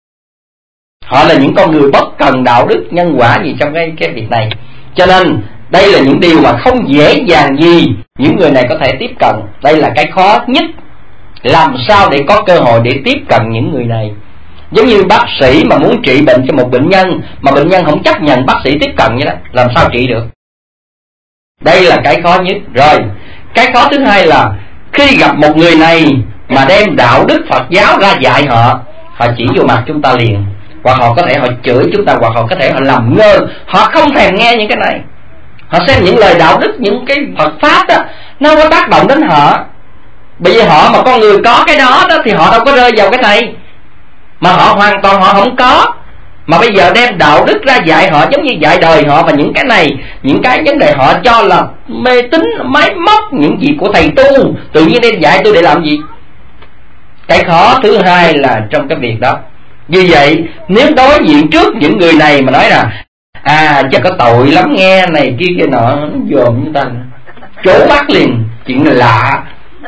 Họ là những con người bất cần đạo đức nhân quả gì trong cái việc này. Cho nên đây là những điều mà không dễ dàng gì những người này có thể tiếp cận. Đây là cái khó nhất. Làm sao để có cơ hội để tiếp cận những người này. Giống như bác sĩ mà muốn trị bệnh cho một bệnh nhân, mà bệnh nhân không chấp nhận bác sĩ tiếp cận như đó, làm sao trị được? Đây là cái khó nhất. Rồi cái khó thứ hai là khi gặp một người này mà đem đạo đức Phật giáo ra dạy họ, họ chỉ vô mặt chúng ta liền. Hoặc họ có thể họ chửi chúng ta, hoặc họ có thể họ làm ngơ, họ không thèm nghe những cái này. Họ xem những lời đạo đức, những cái Phật pháp đó, nó có tác động đến họ. Bởi vì họ mà con người có cái đó thì họ đâu có rơi vào cái này. Mà họ hoàn toàn họ không có. Mà bây giờ đem đạo đức ra dạy họ giống như dạy đời họ. Và những cái này, những cái vấn đề họ cho là mê tín, máy móc, những gì của thầy tu, tự nhiên đem dạy tôi để làm gì? Cái khó thứ hai là trong cái việc đó. Như vậy nếu đối diện trước những người này mà nói là chắc có tội lắm nghe này kia kia nọ, nó dòm chúng ta trố mắt liền, chuyện này lạ.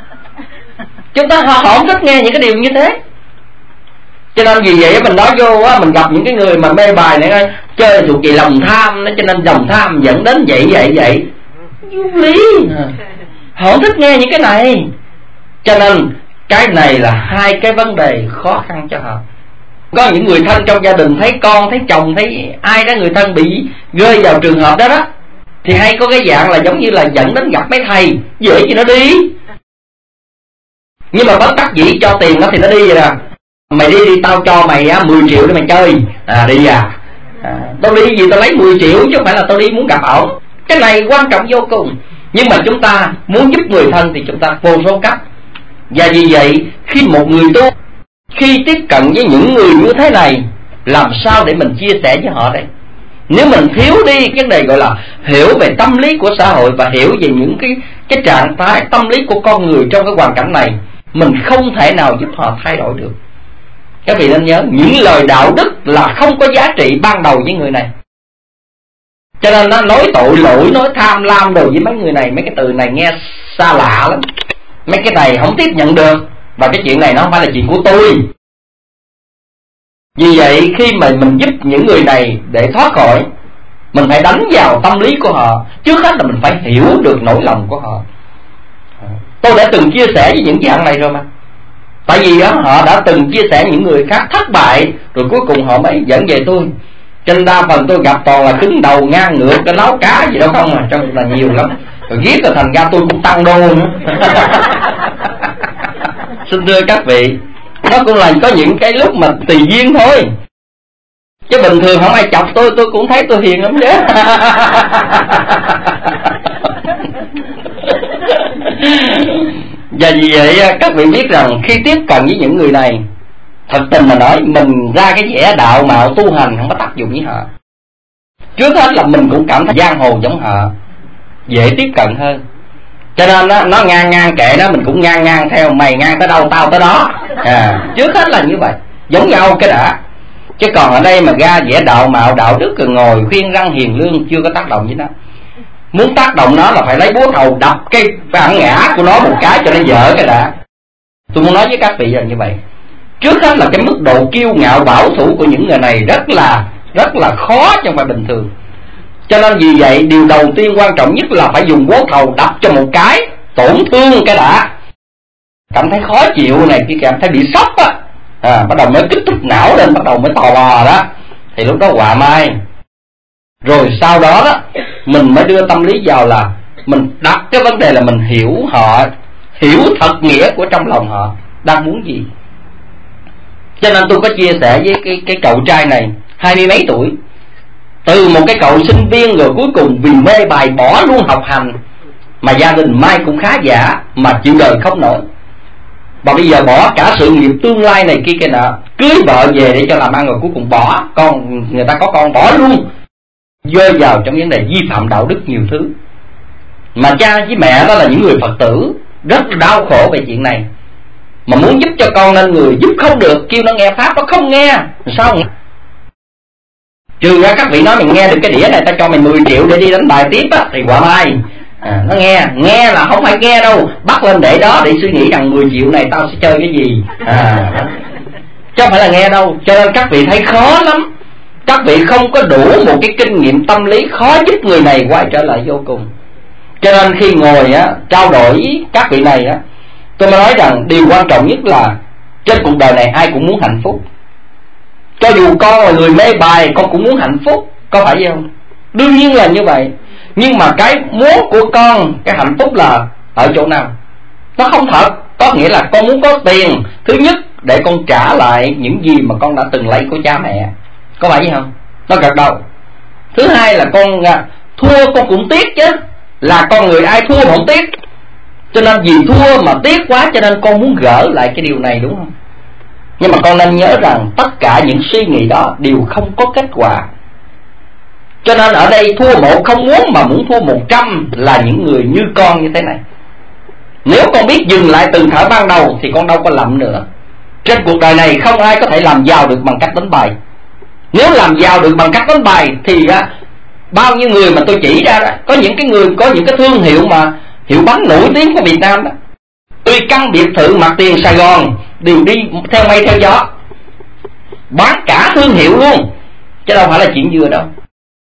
Chúng ta họ không thích nghe những cái điều như thế. Cho nên vì vậy mình nói vô á, mình gặp những cái người mà mê bài này chơi thuộc về lòng tham, cho nên lòng tham dẫn đến vậy vô lý. Họ không thích nghe những cái này. Cho nên cái này là hai cái vấn đề khó khăn cho họ. Có những người thân trong gia đình thấy con, thấy chồng, thấy ai đó người thân bị rơi vào trường hợp đó thì hay có cái dạng là giống như là dẫn đến gặp mấy thầy, dễ gì nó đi. Nhưng mà bất đắc dĩ cho tiền nó thì nó đi vậy nè. Mày đi tao cho mày 10 triệu để mày chơi. Đi tao đi gì tao lấy 10 triệu chứ không phải là tao đi muốn gặp ổng. Cái này quan trọng vô cùng. Nhưng mà chúng ta muốn giúp người thân thì chúng ta vô số cách. Và vì vậy khi một người tu, khi tiếp cận với những người như thế này, làm sao để mình chia sẻ với họ đây? Nếu mình thiếu đi cái này gọi là hiểu về tâm lý của xã hội và hiểu về những cái trạng thái tâm lý của con người trong cái hoàn cảnh này, mình không thể nào giúp họ thay đổi được. Các vị nên nhớ, những lời đạo đức là không có giá trị ban đầu với người này. Cho nên nó nói tội lỗi, nói tham lam đồ với mấy người này, mấy cái từ này nghe xa lạ lắm. Mấy cái này không tiếp nhận được. Và cái chuyện này nó không phải là chuyện của tôi. Vì vậy khi mà mình giúp những người này để thoát khỏi, mình phải đánh vào tâm lý của họ. Trước hết là mình phải hiểu được nỗi lòng của họ. Tôi đã từng chia sẻ với những dạng này rồi mà. Tại vì họ đã từng chia sẻ những người khác thất bại, rồi cuối cùng họ mới dẫn về tôi. Cho nên đa phần tôi gặp toàn là cứng đầu ngang ngược, cái nấu cá gì đâu không trong là nhiều lắm. Rồi ghét là thành ra tôi cũng tăng đô nữa. Xin thưa các vị, nó cũng là có những cái lúc mà tùy duyên thôi. Chứ bình thường không ai chọc tôi cũng thấy tôi hiền lắm chứ. Và vì vậy các vị biết rằng khi tiếp cận với những người này, thật tình mà nói, mình ra cái vẻ đạo mạo tu hành không có tác dụng với họ. Trước hết là mình cũng cảm thấy giang hồ giống họ, dễ tiếp cận hơn. Cho nên nó ngang kệ nó, mình cũng ngang theo. Mày ngang tới đâu tao tới đó. Trước hết là như vậy, giống nhau cái đã. Chứ còn ở đây mà ra vẻ đạo mạo đạo đức rồi ngồi khuyên răng hiền lương chưa có tác động với nó. Muốn tác động nó là phải lấy búa thầu đập cái bản ngã của nó một cái cho nó dở cái đã. Tôi muốn nói với các vị là như vậy. Trước hết là cái mức độ kiêu ngạo bảo thủ của những người này rất là khó, chứ không phải bình thường. Cho nên vì vậy điều đầu tiên quan trọng nhất là phải dùng búa thầu đập cho một cái, tổn thương cái đã, cảm thấy khó chịu này kia, cảm thấy bị sốc á, bắt đầu mới kích thích não lên, bắt đầu mới tò mò đó, thì lúc đó họa mai. Rồi sau đó đó mình mới đưa tâm lý vào là mình đặt cái vấn đề là mình hiểu họ, hiểu thật nghĩa của trong lòng họ đang muốn gì. Cho nên tôi có chia sẻ với cái cậu trai này 20 mấy tuổi, từ một cái cậu sinh viên rồi cuối cùng vì mê bài bỏ luôn học hành, mà gia đình mai cũng khá giả mà chịu đời không nổi, và bây giờ bỏ cả sự nghiệp tương lai này kia nọ, cưới vợ về để cho làm ăn rồi cuối cùng bỏ con, người ta có con bỏ luôn, rơi vào trong vấn đề vi phạm đạo đức nhiều thứ. Mà cha với mẹ đó là những người Phật tử, rất đau khổ về chuyện này, mà muốn giúp cho con nên người giúp không được, kêu nó nghe pháp nó không nghe, sao nghe? Trừ ra các vị nói mình nghe được cái đĩa này, ta cho mày 10 triệu để đi đánh bài tiếp á, thì quả mai. Nó nghe là không phải nghe đâu, bắt lên để đó để suy nghĩ rằng 10 triệu này tao sẽ chơi cái gì, chứ không phải là nghe đâu. Cho nên các vị thấy khó lắm, các vị không có đủ một cái kinh nghiệm tâm lý, khó giúp người này quay trở lại vô cùng. Cho nên khi ngồi trao đổi với các vị này tôi mới nói rằng điều quan trọng nhất là trên cuộc đời này ai cũng muốn hạnh phúc. Cho dù con là người mê bài, con cũng muốn hạnh phúc, có phải không? Đương nhiên là như vậy. Nhưng mà cái muốn của con, cái hạnh phúc là ở chỗ nào? Nó không thật. Có nghĩa là con muốn có tiền, thứ nhất để con trả lại những gì mà con đã từng lấy của cha mẹ, có phải vậy không? Nó gật đầu. Thứ hai là con thua con cũng tiếc chứ, là con người ai thua mà không tiếc. Cho nên vì thua mà tiếc quá, cho nên con muốn gỡ lại cái điều này, đúng không? Nhưng mà con nên nhớ rằng tất cả những suy nghĩ đó đều không có kết quả. Cho nên ở đây thua một không muốn mà muốn thua 100 là những người như con như thế này. Nếu con biết dừng lại từ khởi ban đầu thì con đâu có lầm nữa. Trên cuộc đời này không ai có thể làm giàu được bằng cách đánh bài. Nếu làm giàu được bằng cách đánh bài thì bao nhiêu người mà tôi chỉ ra đó, có những cái người có những cái thương hiệu mà hiệu bánh nổi tiếng của Việt Nam đó, tuy căn biệt thự mặt tiền Sài Gòn đều đi theo mây theo gió, bán cả thương hiệu luôn, chứ đâu phải là chuyện vừa đâu.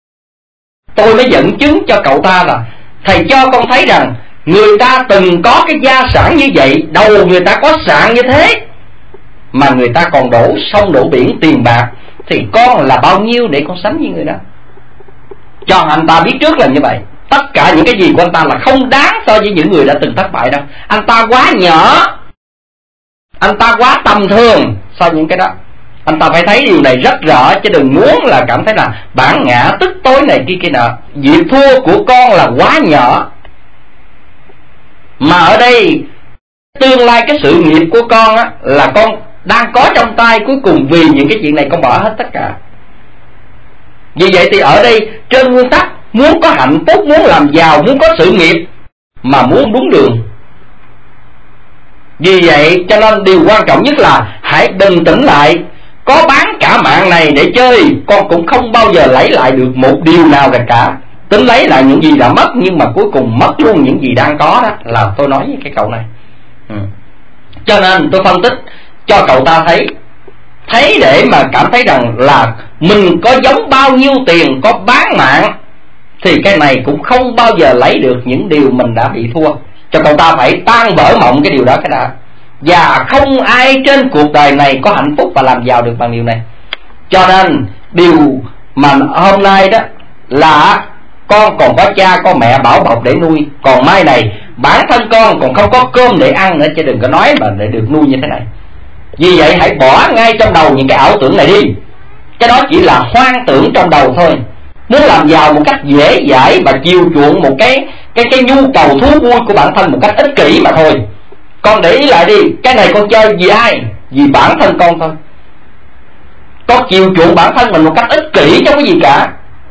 Tôi mới dẫn chứng cho cậu ta là thầy cho con thấy rằng người ta từng có cái gia sản như vậy, đầu người ta có sạn như thế, mà người ta còn đổ sông đổ biển tiền bạc, thì con là bao nhiêu để con sánh với người đó. Cho anh ta biết trước là như vậy. Tất cả những cái gì của anh ta là không đáng so với những người đã từng thất bại đâu. Anh ta quá nhỏ, anh ta quá tầm thường so với những cái đó. Anh ta phải thấy điều này rất rõ, chứ đừng muốn là cảm thấy là bản ngã tức tối này kia nọ. Việc thua của con là quá nhỏ, mà ở đây tương lai cái sự nghiệp của con là con đang có trong tay, cuối cùng vì những cái chuyện này con bỏ hết tất cả. Vì vậy thì ở đây trên nguyên tắc muốn có hạnh phúc, muốn làm giàu, muốn có sự nghiệp, mà muốn đúng đường. Vì vậy cho nên điều quan trọng nhất là hãy bình tĩnh lại. Có bán cả mạng này để chơi, con cũng không bao giờ lấy lại được một điều nào cả. Tính lấy lại những gì đã mất, nhưng mà cuối cùng mất luôn những gì đang có đó, là tôi nói với cái cậu này. Cho nên tôi phân tích cho cậu ta thấy để mà cảm thấy rằng là mình có giống bao nhiêu tiền, có bán mạng, thì cái này cũng không bao giờ lấy được những điều mình đã bị thua. Cho cậu ta phải tan vỡ mộng cái điều đó cái đã. Và không ai trên cuộc đời này có hạnh phúc và làm giàu được bằng điều này. Cho nên điều mà hôm nay đó là con còn có cha có mẹ bảo bọc để nuôi, còn mai này bản thân con còn không có cơm để ăn nữa, chứ đừng có nói mà để được nuôi như thế này. Vì vậy hãy bỏ ngay trong đầu những cái ảo tưởng này đi. Cái đó chỉ là hoang tưởng trong đầu thôi. Muốn làm giàu một cách dễ dãi và chiều chuộng một cái nhu cầu thú vui của bản thân một cách ích kỷ mà thôi. Con để ý lại đi, cái này con chơi vì ai? Vì bản thân con thôi. Con chiều chuộng bản thân mình một cách ích kỷ trong cái gì cả.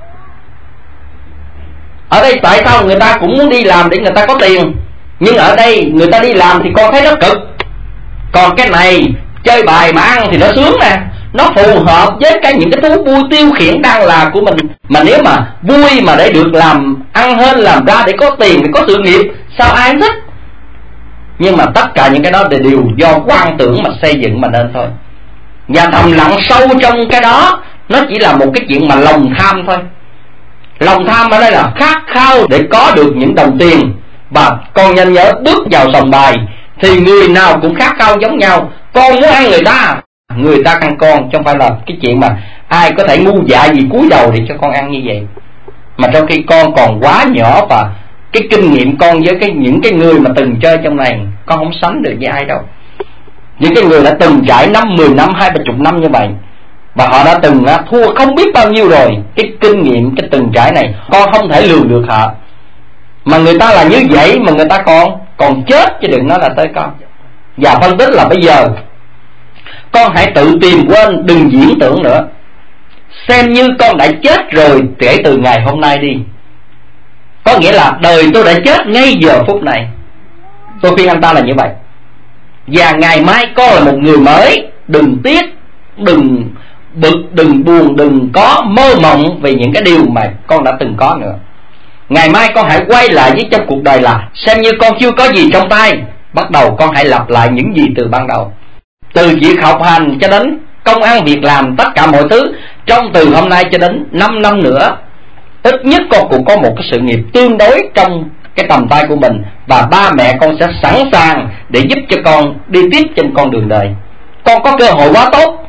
Ở đây tại sao người ta cũng muốn đi làm để người ta có tiền, nhưng ở đây người ta đi làm thì con thấy nó cực. Còn cái này chơi bài mà ăn thì nó sướng nè, nó phù hợp với những cái thú vui tiêu khiển đang là của mình. Mà nếu mà vui mà để được làm ăn hơn làm ra để có tiền, để có sự nghiệp, sao ai thích? Nhưng mà tất cả những cái đó đều do quan tưởng mà xây dựng mà nên thôi. Và thầm lặng sâu trong cái đó, nó chỉ là một cái chuyện mà lòng tham thôi. Lòng tham ở đây là khát khao để có được những đồng tiền. Và con nên nhớ, bước vào sòng bài thì người nào cũng khát khao giống nhau. Con muốn ăn người ta ăn con, chứ không phải là cái chuyện mà ai có thể ngu dại gì cúi đầu để cho con ăn như vậy. Mà trong khi con còn quá nhỏ, và cái kinh nghiệm con với những cái người mà từng chơi trong này, con không sánh được với ai đâu. Những cái người đã từng trải 5, 10 năm, 20, 30 năm như vậy, và họ đã từng thua không biết bao nhiêu rồi. Cái kinh nghiệm, cái từng trải này con không thể lường được họ. Mà người ta là như vậy mà người ta còn chết, chứ đừng nói là tới con. Và phân tích là bây giờ con hãy tự tìm quên, đừng diễn tưởng nữa. Xem như con đã chết rồi kể từ ngày hôm nay đi. Có nghĩa là đời tôi đã chết ngay giờ phút này. Tôi khuyên anh ta là như vậy. Và ngày mai con là một người mới. Đừng tiếc, đừng bực, đừng buồn, đừng có mơ mộng về những cái điều mà con đã từng có nữa. Ngày mai con hãy quay lại với trong cuộc đời là xem như con chưa có gì trong tay. Bắt đầu con hãy lặp lại những gì từ ban đầu. Từ việc học hành cho đến công ăn việc làm, tất cả mọi thứ, trong từ hôm nay cho đến 5 năm nữa, ít nhất con cũng có một cái sự nghiệp tương đối trong cái tầm tay của mình. Và ba mẹ con sẽ sẵn sàng để giúp cho con đi tiếp trên con đường đời. Con có cơ hội quá tốt.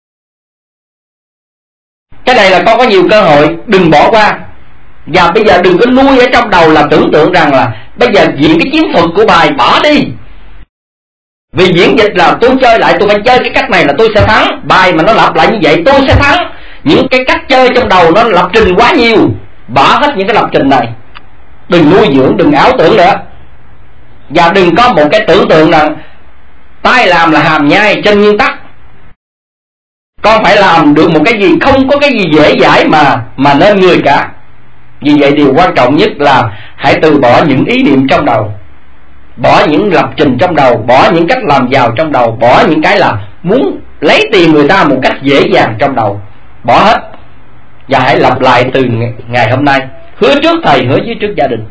Cái này là con có nhiều cơ hội, đừng bỏ qua. Và bây giờ đừng có nuôi ở trong đầu là tưởng tượng rằng là bây giờ diễn cái chiến thuật của bài, bỏ đi. Vì diễn dịch là tôi chơi lại, tôi phải chơi cái cách này là tôi sẽ thắng. Bài mà nó lặp lại như vậy tôi sẽ thắng. Những cái cách chơi trong đầu nó lập trình quá nhiều. Bỏ hết những cái lập trình này. Đừng nuôi dưỡng, đừng ảo tưởng nữa. Và đừng có một cái tưởng tượng rằng tay làm là hàm nhai trên nguyên tắc. Con phải làm được một cái gì, không có cái gì dễ dãi mà nên người cả. Vì vậy điều quan trọng nhất là hãy từ bỏ những ý niệm trong đầu, bỏ những lập trình trong đầu, bỏ những cách làm giàu trong đầu, bỏ những cái là muốn lấy tiền người ta một cách dễ dàng trong đầu. Bỏ hết. Và hãy lặp lại từ ngày hôm nay. Hứa trước thầy, hứa với trước gia đình.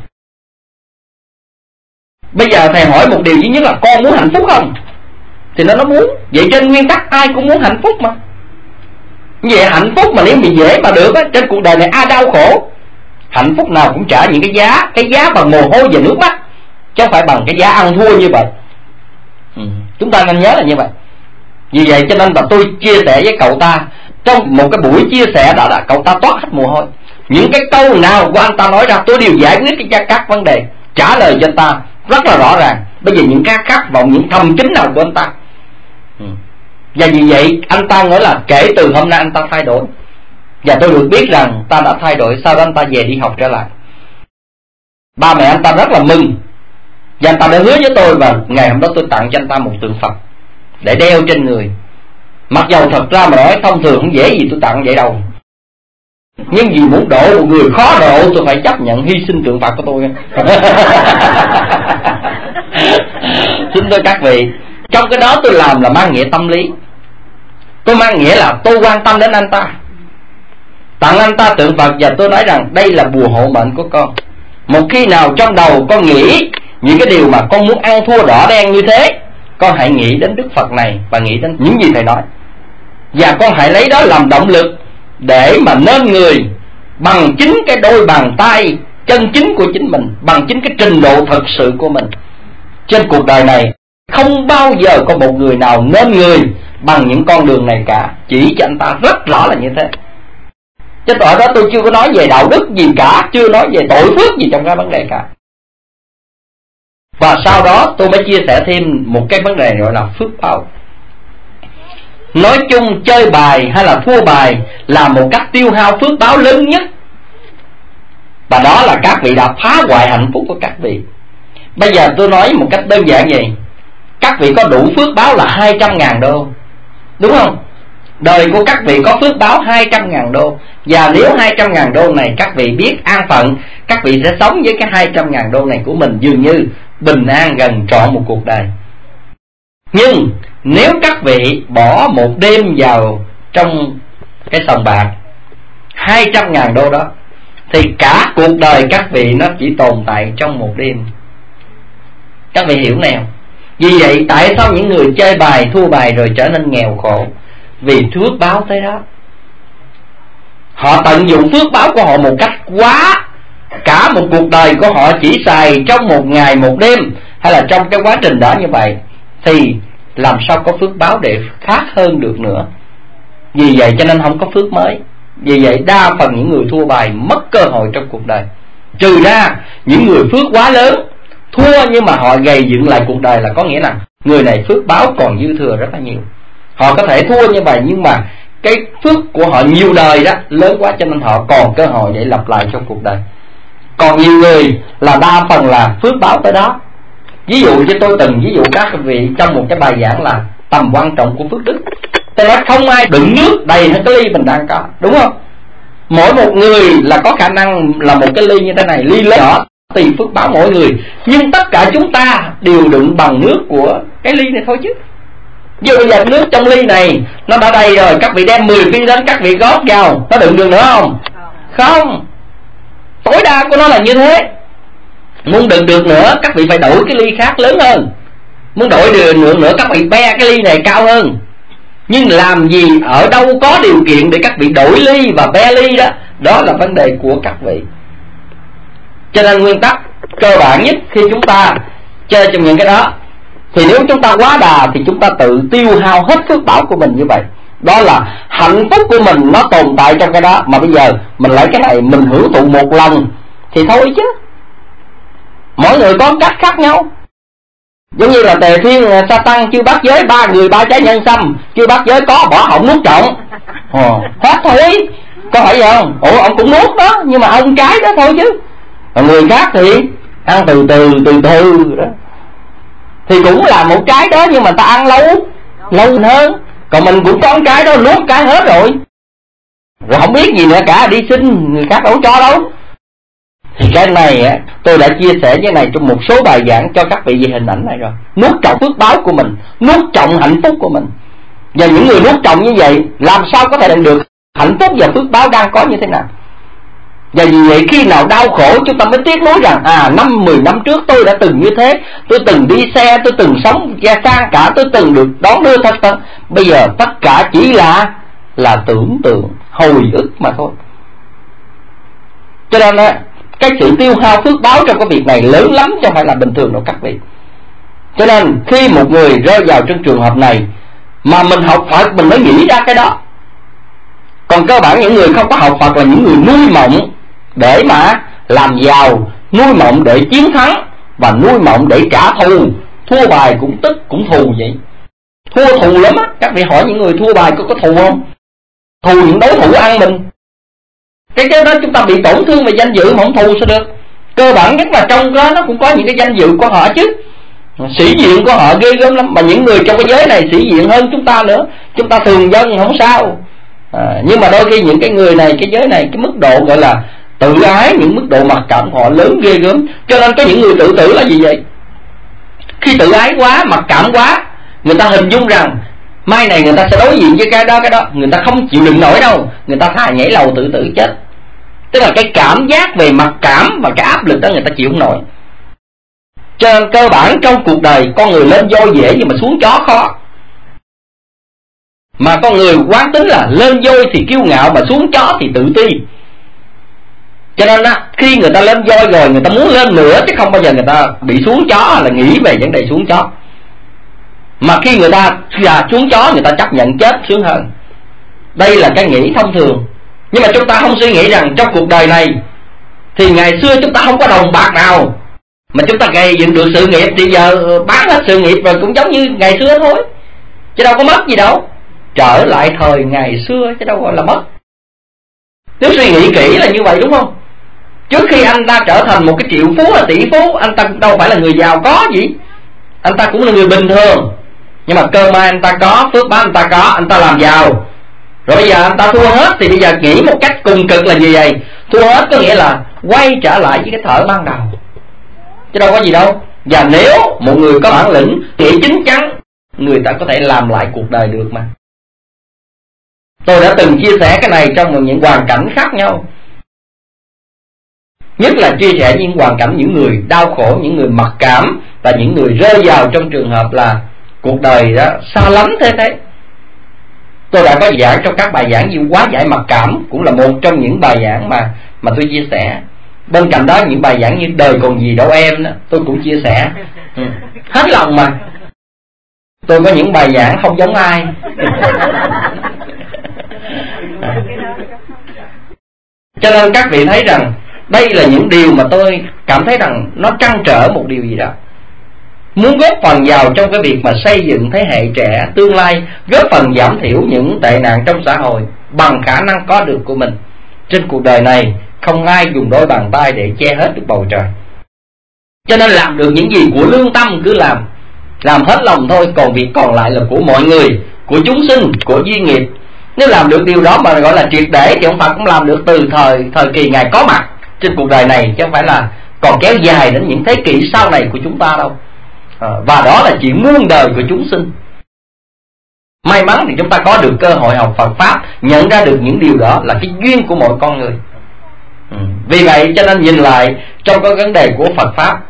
Bây giờ thầy hỏi một điều duy nhất là con muốn hạnh phúc không? Thì nó muốn. Vậy trên nguyên tắc ai cũng muốn hạnh phúc mà. Vậy hạnh phúc mà nếu bị dễ mà được á, trên cuộc đời này ai đau khổ. Hạnh phúc nào cũng trả những cái giá bằng mồ hôi và nước mắt, chứ không phải bằng cái giá ăn thua như vậy. Chúng ta nên nhớ là như vậy. Vì vậy cho nên là tôi chia sẻ với cậu ta, trong một cái buổi chia sẻ đó là cậu ta toát hết mồ hôi. Những cái câu nào của anh ta nói ra tôi đều giải quyết các vấn đề, trả lời cho anh ta rất là rõ ràng. Bây giờ những cái khát vọng, những thầm kín nào của anh ta. Và vì vậy anh ta nói là kể từ hôm nay anh ta thay đổi. Và tôi được biết rằng ta đã thay đổi. Sau đó anh ta về đi học trở lại. Ba mẹ anh ta rất là mừng. Và anh ta đã hứa với tôi, và ngày hôm đó tôi tặng cho anh ta một tượng Phật để đeo trên người. Mặc dầu thật ra mà nói thông thường không dễ gì tôi tặng vậy đâu, nhưng vì muốn độ một người khó độ, tôi phải chấp nhận hy sinh tượng Phật của tôi. Xin thưa các vị, trong cái đó tôi làm là mang nghĩa tâm lý. Tôi mang nghĩa là tôi quan tâm đến anh ta, tặng anh ta tượng Phật. Và tôi nói rằng đây là bùa hộ mệnh của con. Một khi nào trong đầu con nghĩ những cái điều mà con muốn ăn thua đỏ đen như thế, con hãy nghĩ đến Đức Phật này và nghĩ đến những gì thầy nói. Và con hãy lấy đó làm động lực để mà nên người bằng chính cái đôi bàn tay chân chính của chính mình, bằng chính cái trình độ thật sự của mình. Trên cuộc đời này không bao giờ có một người nào nên người bằng những con đường này cả. Chỉ cho anh ta rất rõ là như thế. Chứ ở đó tôi chưa có nói về đạo đức gì cả, chưa nói về tội phước gì trong cái vấn đề cả. Và sau đó tôi mới chia sẻ thêm một cái vấn đề gọi là phước báo. Nói chung chơi bài hay là thua bài là một cách tiêu hao phước báo lớn nhất. Và đó là các vị đã phá hoại hạnh phúc của các vị. Bây giờ tôi nói một cách đơn giản vậy. các vị có đủ phước báo là 200.000 đô, đúng không? Đời của các vị có phước báo 200.000 đô. Và nếu 200.000 đô này các vị biết an phận, các vị sẽ sống với cái 200.000 đô này của mình dường như bình an gần trọn một cuộc đời. Nhưng nếu các vị bỏ một đêm vào trong cái sòng bạc 200.000 đô đó, thì cả cuộc đời các vị nó chỉ tồn tại trong một đêm. Các vị hiểu nào? Vì vậy tại sao những người chơi bài, thua bài rồi trở nên nghèo khổ? Vì phước báo tới đó. Họ tận dụng phước báo của họ một cách quá. Cả một cuộc đời của họ chỉ xài trong một ngày một đêm, hay là trong cái quá trình đó như vậy, thì làm sao có phước báo để khác hơn được nữa. Vì vậy cho nên không có phước mới. Vì vậy đa phần những người thua bài mất cơ hội trong cuộc đời. Trừ ra những người phước quá lớn, thua nhưng mà họ gầy dựng lại cuộc đời, là có nghĩa là người này phước báo còn dư thừa rất là nhiều. Họ có thể thua như vậy, nhưng mà cái phước của họ nhiều đời đó lớn quá, cho nên họ còn cơ hội để lặp lại trong cuộc đời. Còn nhiều người là đa phần là phước báo tới đó. Ví dụ như tôi từng ví dụ các vị trong một cái bài giảng là tầm quan trọng của phước đức. Tôi nói không ai đựng nước đầy hết cái ly mình đang có, đúng không? Mỗi một người là có khả năng là một cái ly như thế này, ly lớn nhỏ tùy phước báo mỗi người, nhưng tất cả chúng ta đều đựng bằng nước của cái ly này thôi chứ. Ví dụ bây giờ nước trong ly này nó đã đầy rồi, các vị đem 10 viên đến các vị gót vào, nó đựng được nữa không? Không. Tối đa của nó là như thế. Muốn đựng được nữa, các vị phải đổi cái ly khác lớn hơn. Muốn đổi được nữa, các vị be cái ly này cao hơn. Nhưng làm gì, ở đâu có điều kiện để các vị đổi ly và be ly đó, đó là vấn đề của các vị. Cho nên nguyên tắc cơ bản nhất khi chúng ta chơi trong những cái đó, thì nếu chúng ta quá đà thì chúng ta tự tiêu hao hết phước báo của mình như vậy. Đó là hạnh phúc của mình nó tồn tại trong cái đó. Mà bây giờ mình lấy cái này mình hưởng thụ một lần thì thôi chứ. Mỗi người có cách khác nhau. Giống như là Tề Thiên Sa Tăng chưa bắt giới 3 người 3 trái nhân sâm, chưa bắt giới có bỏ họng nuốt trọn. Hết thôi. Có phải vậy không? Ông cũng nuốt đó, nhưng mà ông trái đó thôi chứ. Còn người khác thì ăn từ từ đó. Thì cũng là một trái đó, nhưng mà ta ăn lâu hơn. Còn mình cũng có một trái đó, nuốt cái hết rồi không biết gì nữa cả, đi xin người khác đâu cho đâu. Thì cái này á, tôi đã chia sẻ cái này trong một số bài giảng cho các vị về hình ảnh này rồi. Nuốt trọn phước báo của mình, nuốt trọn hạnh phúc của mình. Và những người nuốt trọn như vậy làm sao có thể được hạnh phúc và phước báo đang có như thế nào. Và vì vậy khi nào đau khổ chúng ta mới tiếc nuối rằng 10 năm trước tôi đã từng như thế, tôi từng đi xe, tôi từng sống sang cả, tôi từng được đón đưa thật. Bây giờ tất cả chỉ là tưởng tượng, hồi ức mà thôi. Cho nên cái sự tiêu hao phước báo trong cái việc này lớn lắm, chứ không phải là bình thường đâu các vị. Cho nên khi một người rơi vào trong trường hợp này mà mình học Phật mình mới nghĩ ra cái đó. Còn cơ bản những người không có học Phật là những người nuôi mộng để mà làm giàu, nuôi mộng để chiến thắng, và nuôi mộng để trả thù. Thua bài cũng tức, cũng thù vậy. Thua thù lắm á. Các vị hỏi những người thua bài có thù không? Thù những đối thủ ăn mình. Cái đó chúng ta bị tổn thương về danh dự mà không thù sao được. Cơ bản nhất là trong đó nó cũng có những cái danh dự của họ chứ. Sĩ diện của họ ghê gớm lắm. Mà những người trong cái giới này sĩ diện hơn chúng ta nữa. Chúng ta thường dân không sao. Nhưng mà đôi khi những cái người này, cái giới này, cái mức độ gọi là tự ái, những mức độ mặc cảm họ lớn ghê gớm. Cho nên có những người tự tử là gì vậy? Khi tự ái quá, mặc cảm quá, người ta hình dung rằng mai này người ta sẽ đối diện với cái đó, người ta không chịu đựng nổi đâu, người ta thà nhảy lầu tự tử chết. Tức là cái cảm giác về mặc cảm và cái áp lực đó người ta chịu không nổi. Cho nên cơ bản trong cuộc đời con người lên voi dễ nhưng mà xuống chó khó. Mà con người quán tính là lên voi thì kiêu ngạo, mà xuống chó thì tự ti. Cho nên khi người ta lên voi rồi người ta muốn lên nữa, chứ không bao giờ người ta bị xuống chó là nghĩ về vấn đề xuống chó. Mà khi người ta xuống chó người ta chấp nhận chết sướng hơn. Đây là cái nghĩ thông thường. Nhưng mà chúng ta không suy nghĩ rằng trong cuộc đời này thì ngày xưa chúng ta không có đồng bạc nào mà chúng ta gây dựng được sự nghiệp, thì giờ bán hết sự nghiệp rồi cũng giống như ngày xưa thôi, chứ đâu có mất gì đâu. Trở lại thời ngày xưa chứ đâu gọi là mất. Nếu suy nghĩ kỹ là như vậy, đúng không? Trước khi anh ta trở thành một cái triệu phú hay tỷ phú, anh ta đâu phải là người giàu có gì. anh ta cũng là người bình thường, nhưng mà cơ may anh ta có, phước báo anh ta có, anh ta làm giàu. Rồi bây giờ anh ta thua hết, thì bây giờ nghĩ một cách cùng cực là gì vậy? Thua hết có nghĩa là quay trở lại với cái thở ban đầu, chứ đâu có gì đâu. Và nếu một người có bản lĩnh, nghĩ chín chắn, người ta có thể làm lại cuộc đời được mà. Tôi đã từng chia sẻ cái này trong những hoàn cảnh khác nhau, nhất là chia sẻ những hoàn cảnh những người đau khổ, những người mặc cảm, và những người rơi vào trong trường hợp là cuộc đời đó xa lánh thế. Tôi đã có giảng trong các bài giảng như hóa giải mặc cảm, cũng là một trong những bài giảng mà tôi chia sẻ. Bên cạnh đó những bài giảng như đời còn gì đâu em đó, tôi cũng chia sẻ hết lòng mà. Tôi có những bài giảng không giống ai. Cho nên các vị thấy rằng đây là những điều mà tôi cảm thấy rằng nó trăn trở một điều gì đó. Muốn góp phần vào trong cái việc mà xây dựng thế hệ trẻ tương lai, góp phần giảm thiểu những tệ nạn trong xã hội bằng khả năng có được của mình. Trên cuộc đời này không ai dùng đôi bàn tay để che hết được bầu trời. Cho nên làm được những gì của lương tâm cứ làm hết lòng thôi. Còn việc còn lại là của mọi người, của chúng sinh, của duy nghiệp. Nếu làm được điều đó mà gọi là triệt để, thì ông Phật cũng làm được từ thời kỳ Ngài có mặt trên cuộc đời này, chứ không phải là còn kéo dài đến những thế kỷ sau này của chúng ta đâu. Và đó là chuyện muôn đời của chúng sinh. May mắn thì chúng ta có được cơ hội học Phật Pháp, nhận ra được những điều đó là cái duyên của mỗi con người. Vì vậy cho nên nhìn lại trong cái vấn đề của Phật Pháp,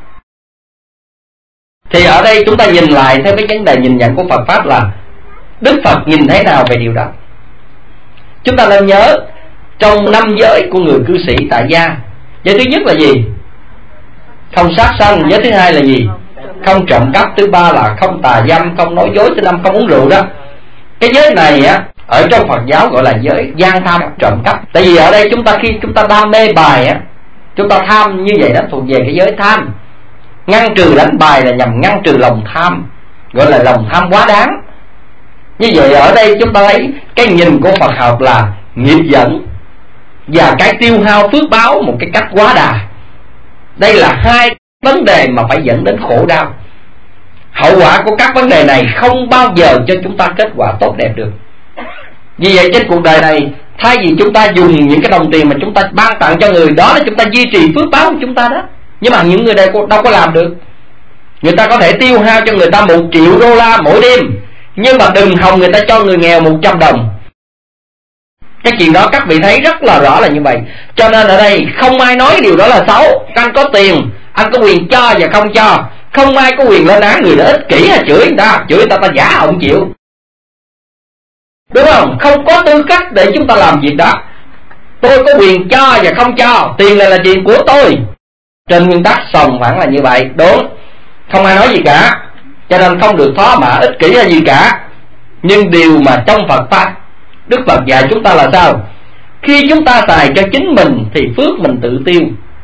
thì ở đây chúng ta nhìn lại theo cái vấn đề nhìn nhận của Phật Pháp là Đức Phật nhìn thế nào về điều đó. Chúng ta nên nhớ trong 5 giới của người cư sĩ tại gia, giới thứ nhất là gì? Không sát sanh. Giới thứ hai là gì? Không trộm cắp. Thứ ba là không tà dâm, không nói dối. Thứ năm không uống rượu đó. Cái giới này á, ở trong Phật giáo gọi là giới gian tham trộm cắp. Tại vì ở đây khi chúng ta đam mê bài á, chúng ta tham như vậy đó, thuộc về cái giới tham. Ngăn trừ đánh bài là nhằm ngăn trừ lòng tham, gọi là lòng tham quá đáng. Như vậy ở đây chúng ta thấy cái nhìn của Phật học là nghiệp dẫn và cái tiêu hao phước báo một cái cách quá đà. Đây là hai vấn đề mà phải dẫn đến khổ đau. Hậu quả của các vấn đề này không bao giờ cho chúng ta kết quả tốt đẹp được. Vì vậy trên cuộc đời này, thay vì chúng ta dùng những cái đồng tiền mà chúng ta ban tặng cho người, đó là chúng ta duy trì phước báo của chúng ta đó. Nhưng mà những người đây đâu có làm được. Người ta có thể tiêu hao cho người ta 1 triệu đô la mỗi đêm, nhưng mà đừng hòng người ta cho người nghèo 100 đồng. Cái chuyện đó các vị thấy rất là rõ là như vậy. Cho nên ở đây không ai nói điều đó là xấu. Anh có tiền, anh có quyền cho và không cho. Không ai có quyền lên án người đó ích kỷ hay chửi người ta giả không chịu, đúng không? Không có tư cách để chúng ta làm việc đó. Tôi có quyền cho và không cho, tiền này là chuyện của tôi. Trên nguyên tắc sòng phẳng là như vậy, đúng. Không ai nói gì cả, cho nên không được thỏa mãn ích kỷ hay gì cả. Nhưng điều mà trong Phật Pháp, Đức Phật dạy chúng ta là sao? Khi chúng ta xài cho chính mình thì phước mình tự tiêu,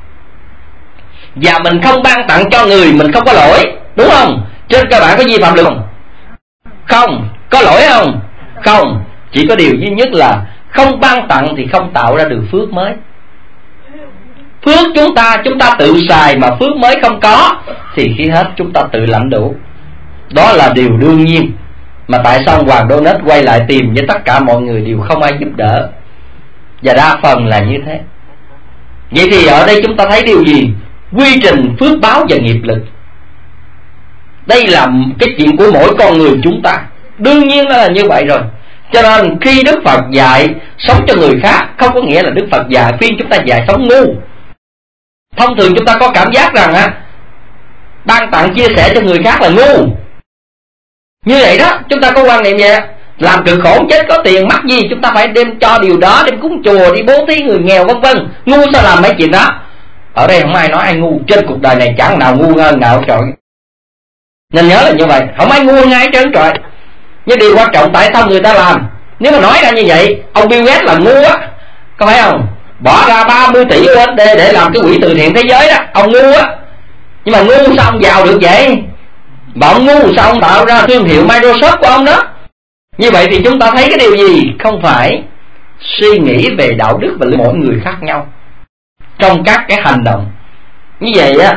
và mình không ban tặng cho người, mình không có lỗi, đúng không? Trên cơ bản có vi phạm luật không? Không. Có lỗi không? Không. Chỉ có điều duy nhất là không ban tặng thì không tạo ra được phước mới. Phước chúng ta tự xài mà phước mới không có, thì khi hết chúng ta tự lãnh đủ. Đó là điều đương nhiên. Mà tại sao Hoàng Donut quay lại tìm với tất cả mọi người đều không ai giúp đỡ? Và đa phần là như thế. Vậy thì ở đây chúng ta thấy điều gì? Quy trình phước báo và nghiệp lực. Đây là cái chuyện của mỗi con người chúng ta. Đương nhiên nó là như vậy rồi. Cho nên khi Đức Phật dạy sống cho người khác, không có nghĩa là Đức Phật dạy khuyên chúng ta dạy sống ngu. Thông thường chúng ta có cảm giác rằng ban tặng chia sẻ cho người khác là ngu. Như vậy đó, chúng ta có quan niệm vậy. Làm cực khổ chết có tiền mắc gì chúng ta phải đem cho điều đó, đem cúng chùa, đi bố thí người nghèo vân vân. Ngu sao làm mấy chuyện đó? Ở đây không ai nói ai ngu. Trên cuộc đời này chẳng nào ngu hơn nào trời. Nên nhớ là như vậy, không ai ngu hơn ai trơn trời. Nhưng điều quan trọng tại sao người ta làm. Nếu mà nói ra như vậy, ông Bill Gates là ngu á, có phải không? Bỏ ra 30 tỷ USD để làm cái quỹ từ thiện thế giới đó, ông ngu á. Nhưng mà ngu sao ông giàu được vậy? Và ông ngu sao ông tạo ra thương hiệu Microsoft của ông đó? Như vậy thì chúng ta thấy cái điều gì? Không phải suy nghĩ về đạo đức và mỗi người khác nhau trong các cái hành động. Như vậy á,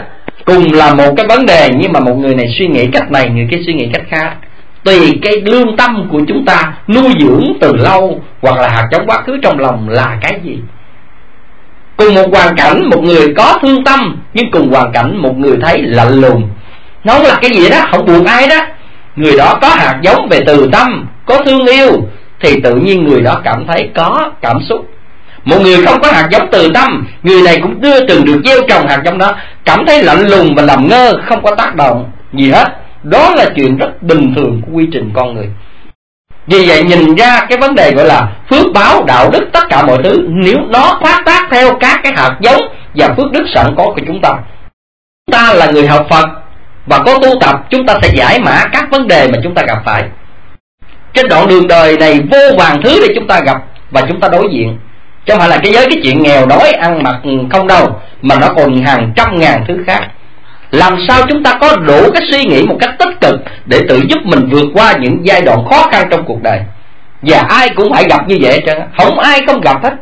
cùng là một cái vấn đề, nhưng mà một người này suy nghĩ cách này, người kia suy nghĩ cách khác, tùy cái lương tâm của chúng ta nuôi dưỡng từ lâu, hoặc là hạt giống quá khứ trong lòng là cái gì. Cùng một hoàn cảnh, một người có thương tâm, nhưng cùng hoàn cảnh một người thấy lạnh lùng, nó không là cái gì đó, không buồn ai đó. Người đó có hạt giống về từ tâm, có thương yêu, thì tự nhiên người đó cảm thấy có cảm xúc. Một người không có hạt giống từ tâm, người này cũng từng được gieo trồng hạt giống đó, cảm thấy lạnh lùng và làm ngơ, không có tác động gì hết. Đó là chuyện rất bình thường của quy trình con người. Vì vậy nhìn ra cái vấn đề gọi là phước báo, đạo đức, tất cả mọi thứ, nếu nó phát tác theo các cái hạt giống và phước đức sẵn có của chúng ta. Chúng ta là người học Phật và có tu tập, chúng ta sẽ giải mã các vấn đề mà chúng ta gặp phải. Trên đoạn đường đời này vô vàn thứ để chúng ta gặp và chúng ta đối diện, chứ không phải là cái chuyện nghèo đói ăn mặc không đâu, mà nó còn hàng trăm ngàn thứ khác. Làm sao chúng ta có đủ cái suy nghĩ một cách tích cực để tự giúp mình vượt qua những giai đoạn khó khăn trong cuộc đời. Và ai cũng phải gặp như vậy, không ai không gặp hết.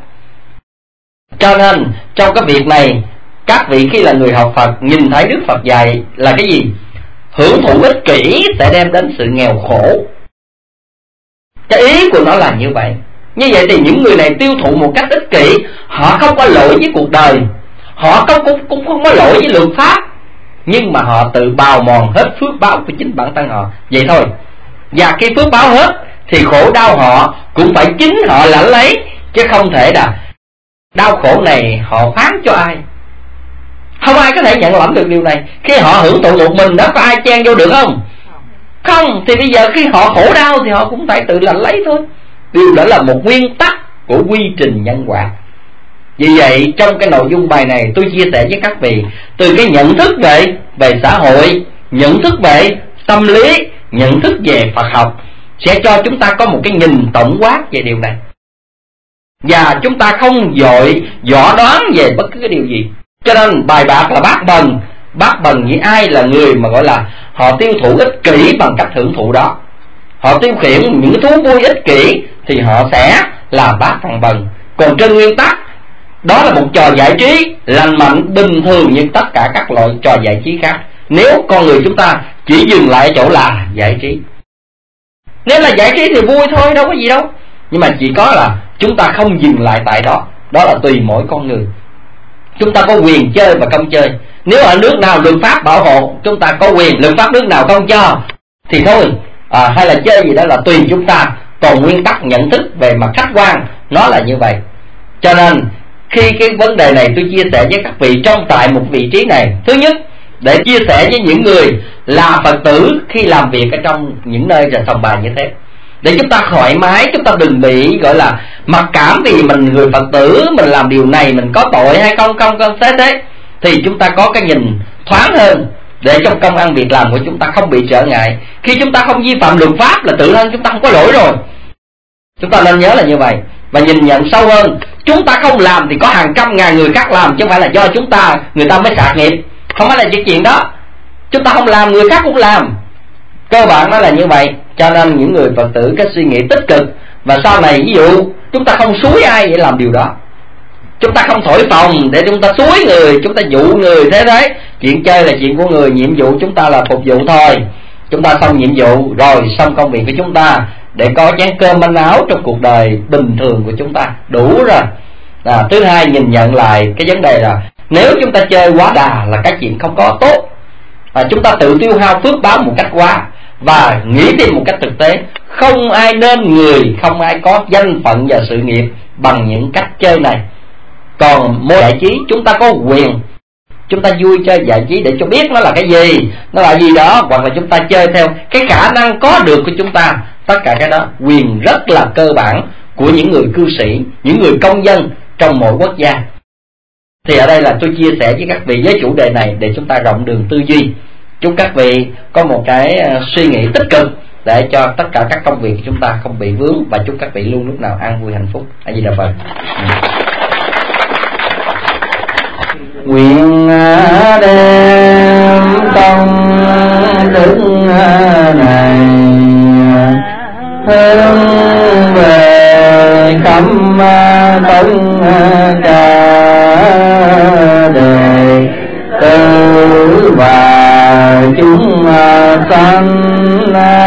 Cho nên trong cái việc này, các vị khi là người học Phật nhìn thấy Đức Phật dạy là cái gì? Hưởng thụ ích kỷ sẽ đem đến sự nghèo khổ. Cái ý của nó là như vậy. Như vậy thì những người này tiêu thụ một cách ích kỷ, họ không có lỗi với cuộc đời, họ cũng không có lỗi với luật pháp, nhưng mà họ tự bào mòn hết phước báo của chính bản thân họ. Vậy thôi. Và khi phước báo hết thì khổ đau họ cũng phải chính họ lãnh lấy, chứ không thể là đau khổ này họ phán cho ai. Không ai có thể nhận lãnh được điều này. Khi họ hưởng thụ một mình đó, có ai chen vô được không? Không. Thì bây giờ khi họ khổ đau thì họ cũng phải tự lãnh lấy thôi. Điều đó là một nguyên tắc của quy trình nhân quả. Vì vậy trong cái nội dung bài này tôi chia sẻ với các vị từ cái nhận thức về xã hội, nhận thức về tâm lý, nhận thức về Phật học, sẽ cho chúng ta có một cái nhìn tổng quát về điều này. Và chúng ta không vội dò đoán về bất cứ cái điều gì. Cho nên bài bạc là bác bần. Bác bần với ai là người mà gọi là họ tiêu thụ ích kỷ bằng cách hưởng thụ đó, họ tiêu khiển những thú vui ích kỷ, thì họ sẽ là bác thằng bần. Còn trên nguyên tắc, đó là một trò giải trí lành mạnh bình thường như tất cả các loại trò giải trí khác. Nếu con người chúng ta chỉ dừng lại ở chỗ là giải trí, nếu là giải trí thì vui thôi, đâu có gì đâu. Nhưng mà chỉ có là chúng ta không dừng lại tại đó. Đó là tùy mỗi con người. Chúng ta có quyền chơi và không chơi. Nếu ở nước nào luật pháp bảo hộ, chúng ta có quyền. Luật pháp nước nào không cho thì thôi, hay là chơi gì đó là tùy chúng ta. Còn nguyên tắc nhận thức về mặt khách quan nó là như vậy. Cho nên khi cái vấn đề này tôi chia sẻ với các vị trong tại một vị trí này, thứ nhất để chia sẻ với những người là Phật tử khi làm việc ở trong những nơi sòng bài như thế, để chúng ta thoải mái, chúng ta đừng bị gọi là mặc cảm vì mình người Phật tử, mình làm điều này mình có tội hay không thế. Thì chúng ta có cái nhìn thoáng hơn, để trong công ăn việc làm của chúng ta không bị trở ngại. Khi chúng ta không vi phạm luật pháp là tự thân chúng ta không có lỗi rồi. Chúng ta nên nhớ là như vậy. Và nhìn nhận sâu hơn, chúng ta không làm thì có hàng trăm ngàn người khác làm, chứ không phải là do chúng ta người ta mới sạc nghiệp. Không phải là chuyện đó. Chúng ta không làm, người khác cũng làm. Cơ bản nó là như vậy. Cho nên những người Phật tử cái suy nghĩ tích cực. Và sau này ví dụ chúng ta không xúi ai để làm điều đó, chúng ta không thổi phồng để chúng ta xúi người, chúng ta dụ người thế. Chuyện chơi là chuyện của người, nhiệm vụ chúng ta là phục vụ thôi. Chúng ta xong nhiệm vụ rồi, xong công việc của chúng ta để có chén cơm manh áo trong cuộc đời bình thường của chúng ta, đủ rồi. Thứ hai, nhìn nhận lại cái vấn đề là nếu chúng ta chơi quá đà là cái chuyện không có tốt. Chúng ta tự tiêu hao phước báo một cách quá. Và nghĩ thêm một cách thực tế, không ai nên người, không ai có danh phận và sự nghiệp bằng những cách chơi này. Còn môn giải trí chúng ta có quyền, chúng ta vui chơi giải trí để cho biết nó là cái gì, nó là gì đó, hoặc là chúng ta chơi theo cái khả năng có được của chúng ta. Tất cả cái đó quyền rất là cơ bản của những người cư sĩ, những người công dân trong mỗi quốc gia. Thì ở đây là tôi chia sẻ với các vị với chủ đề này để chúng ta rộng đường tư duy. Chúc các vị có một cái suy nghĩ tích cực để cho tất cả các công việc của chúng ta không bị vướng, và chúc các vị luôn lúc nào an vui hạnh phúc. A Di Đà Phật. Nguyện đem công đức này hướng về khắp tất cả đời từ sanh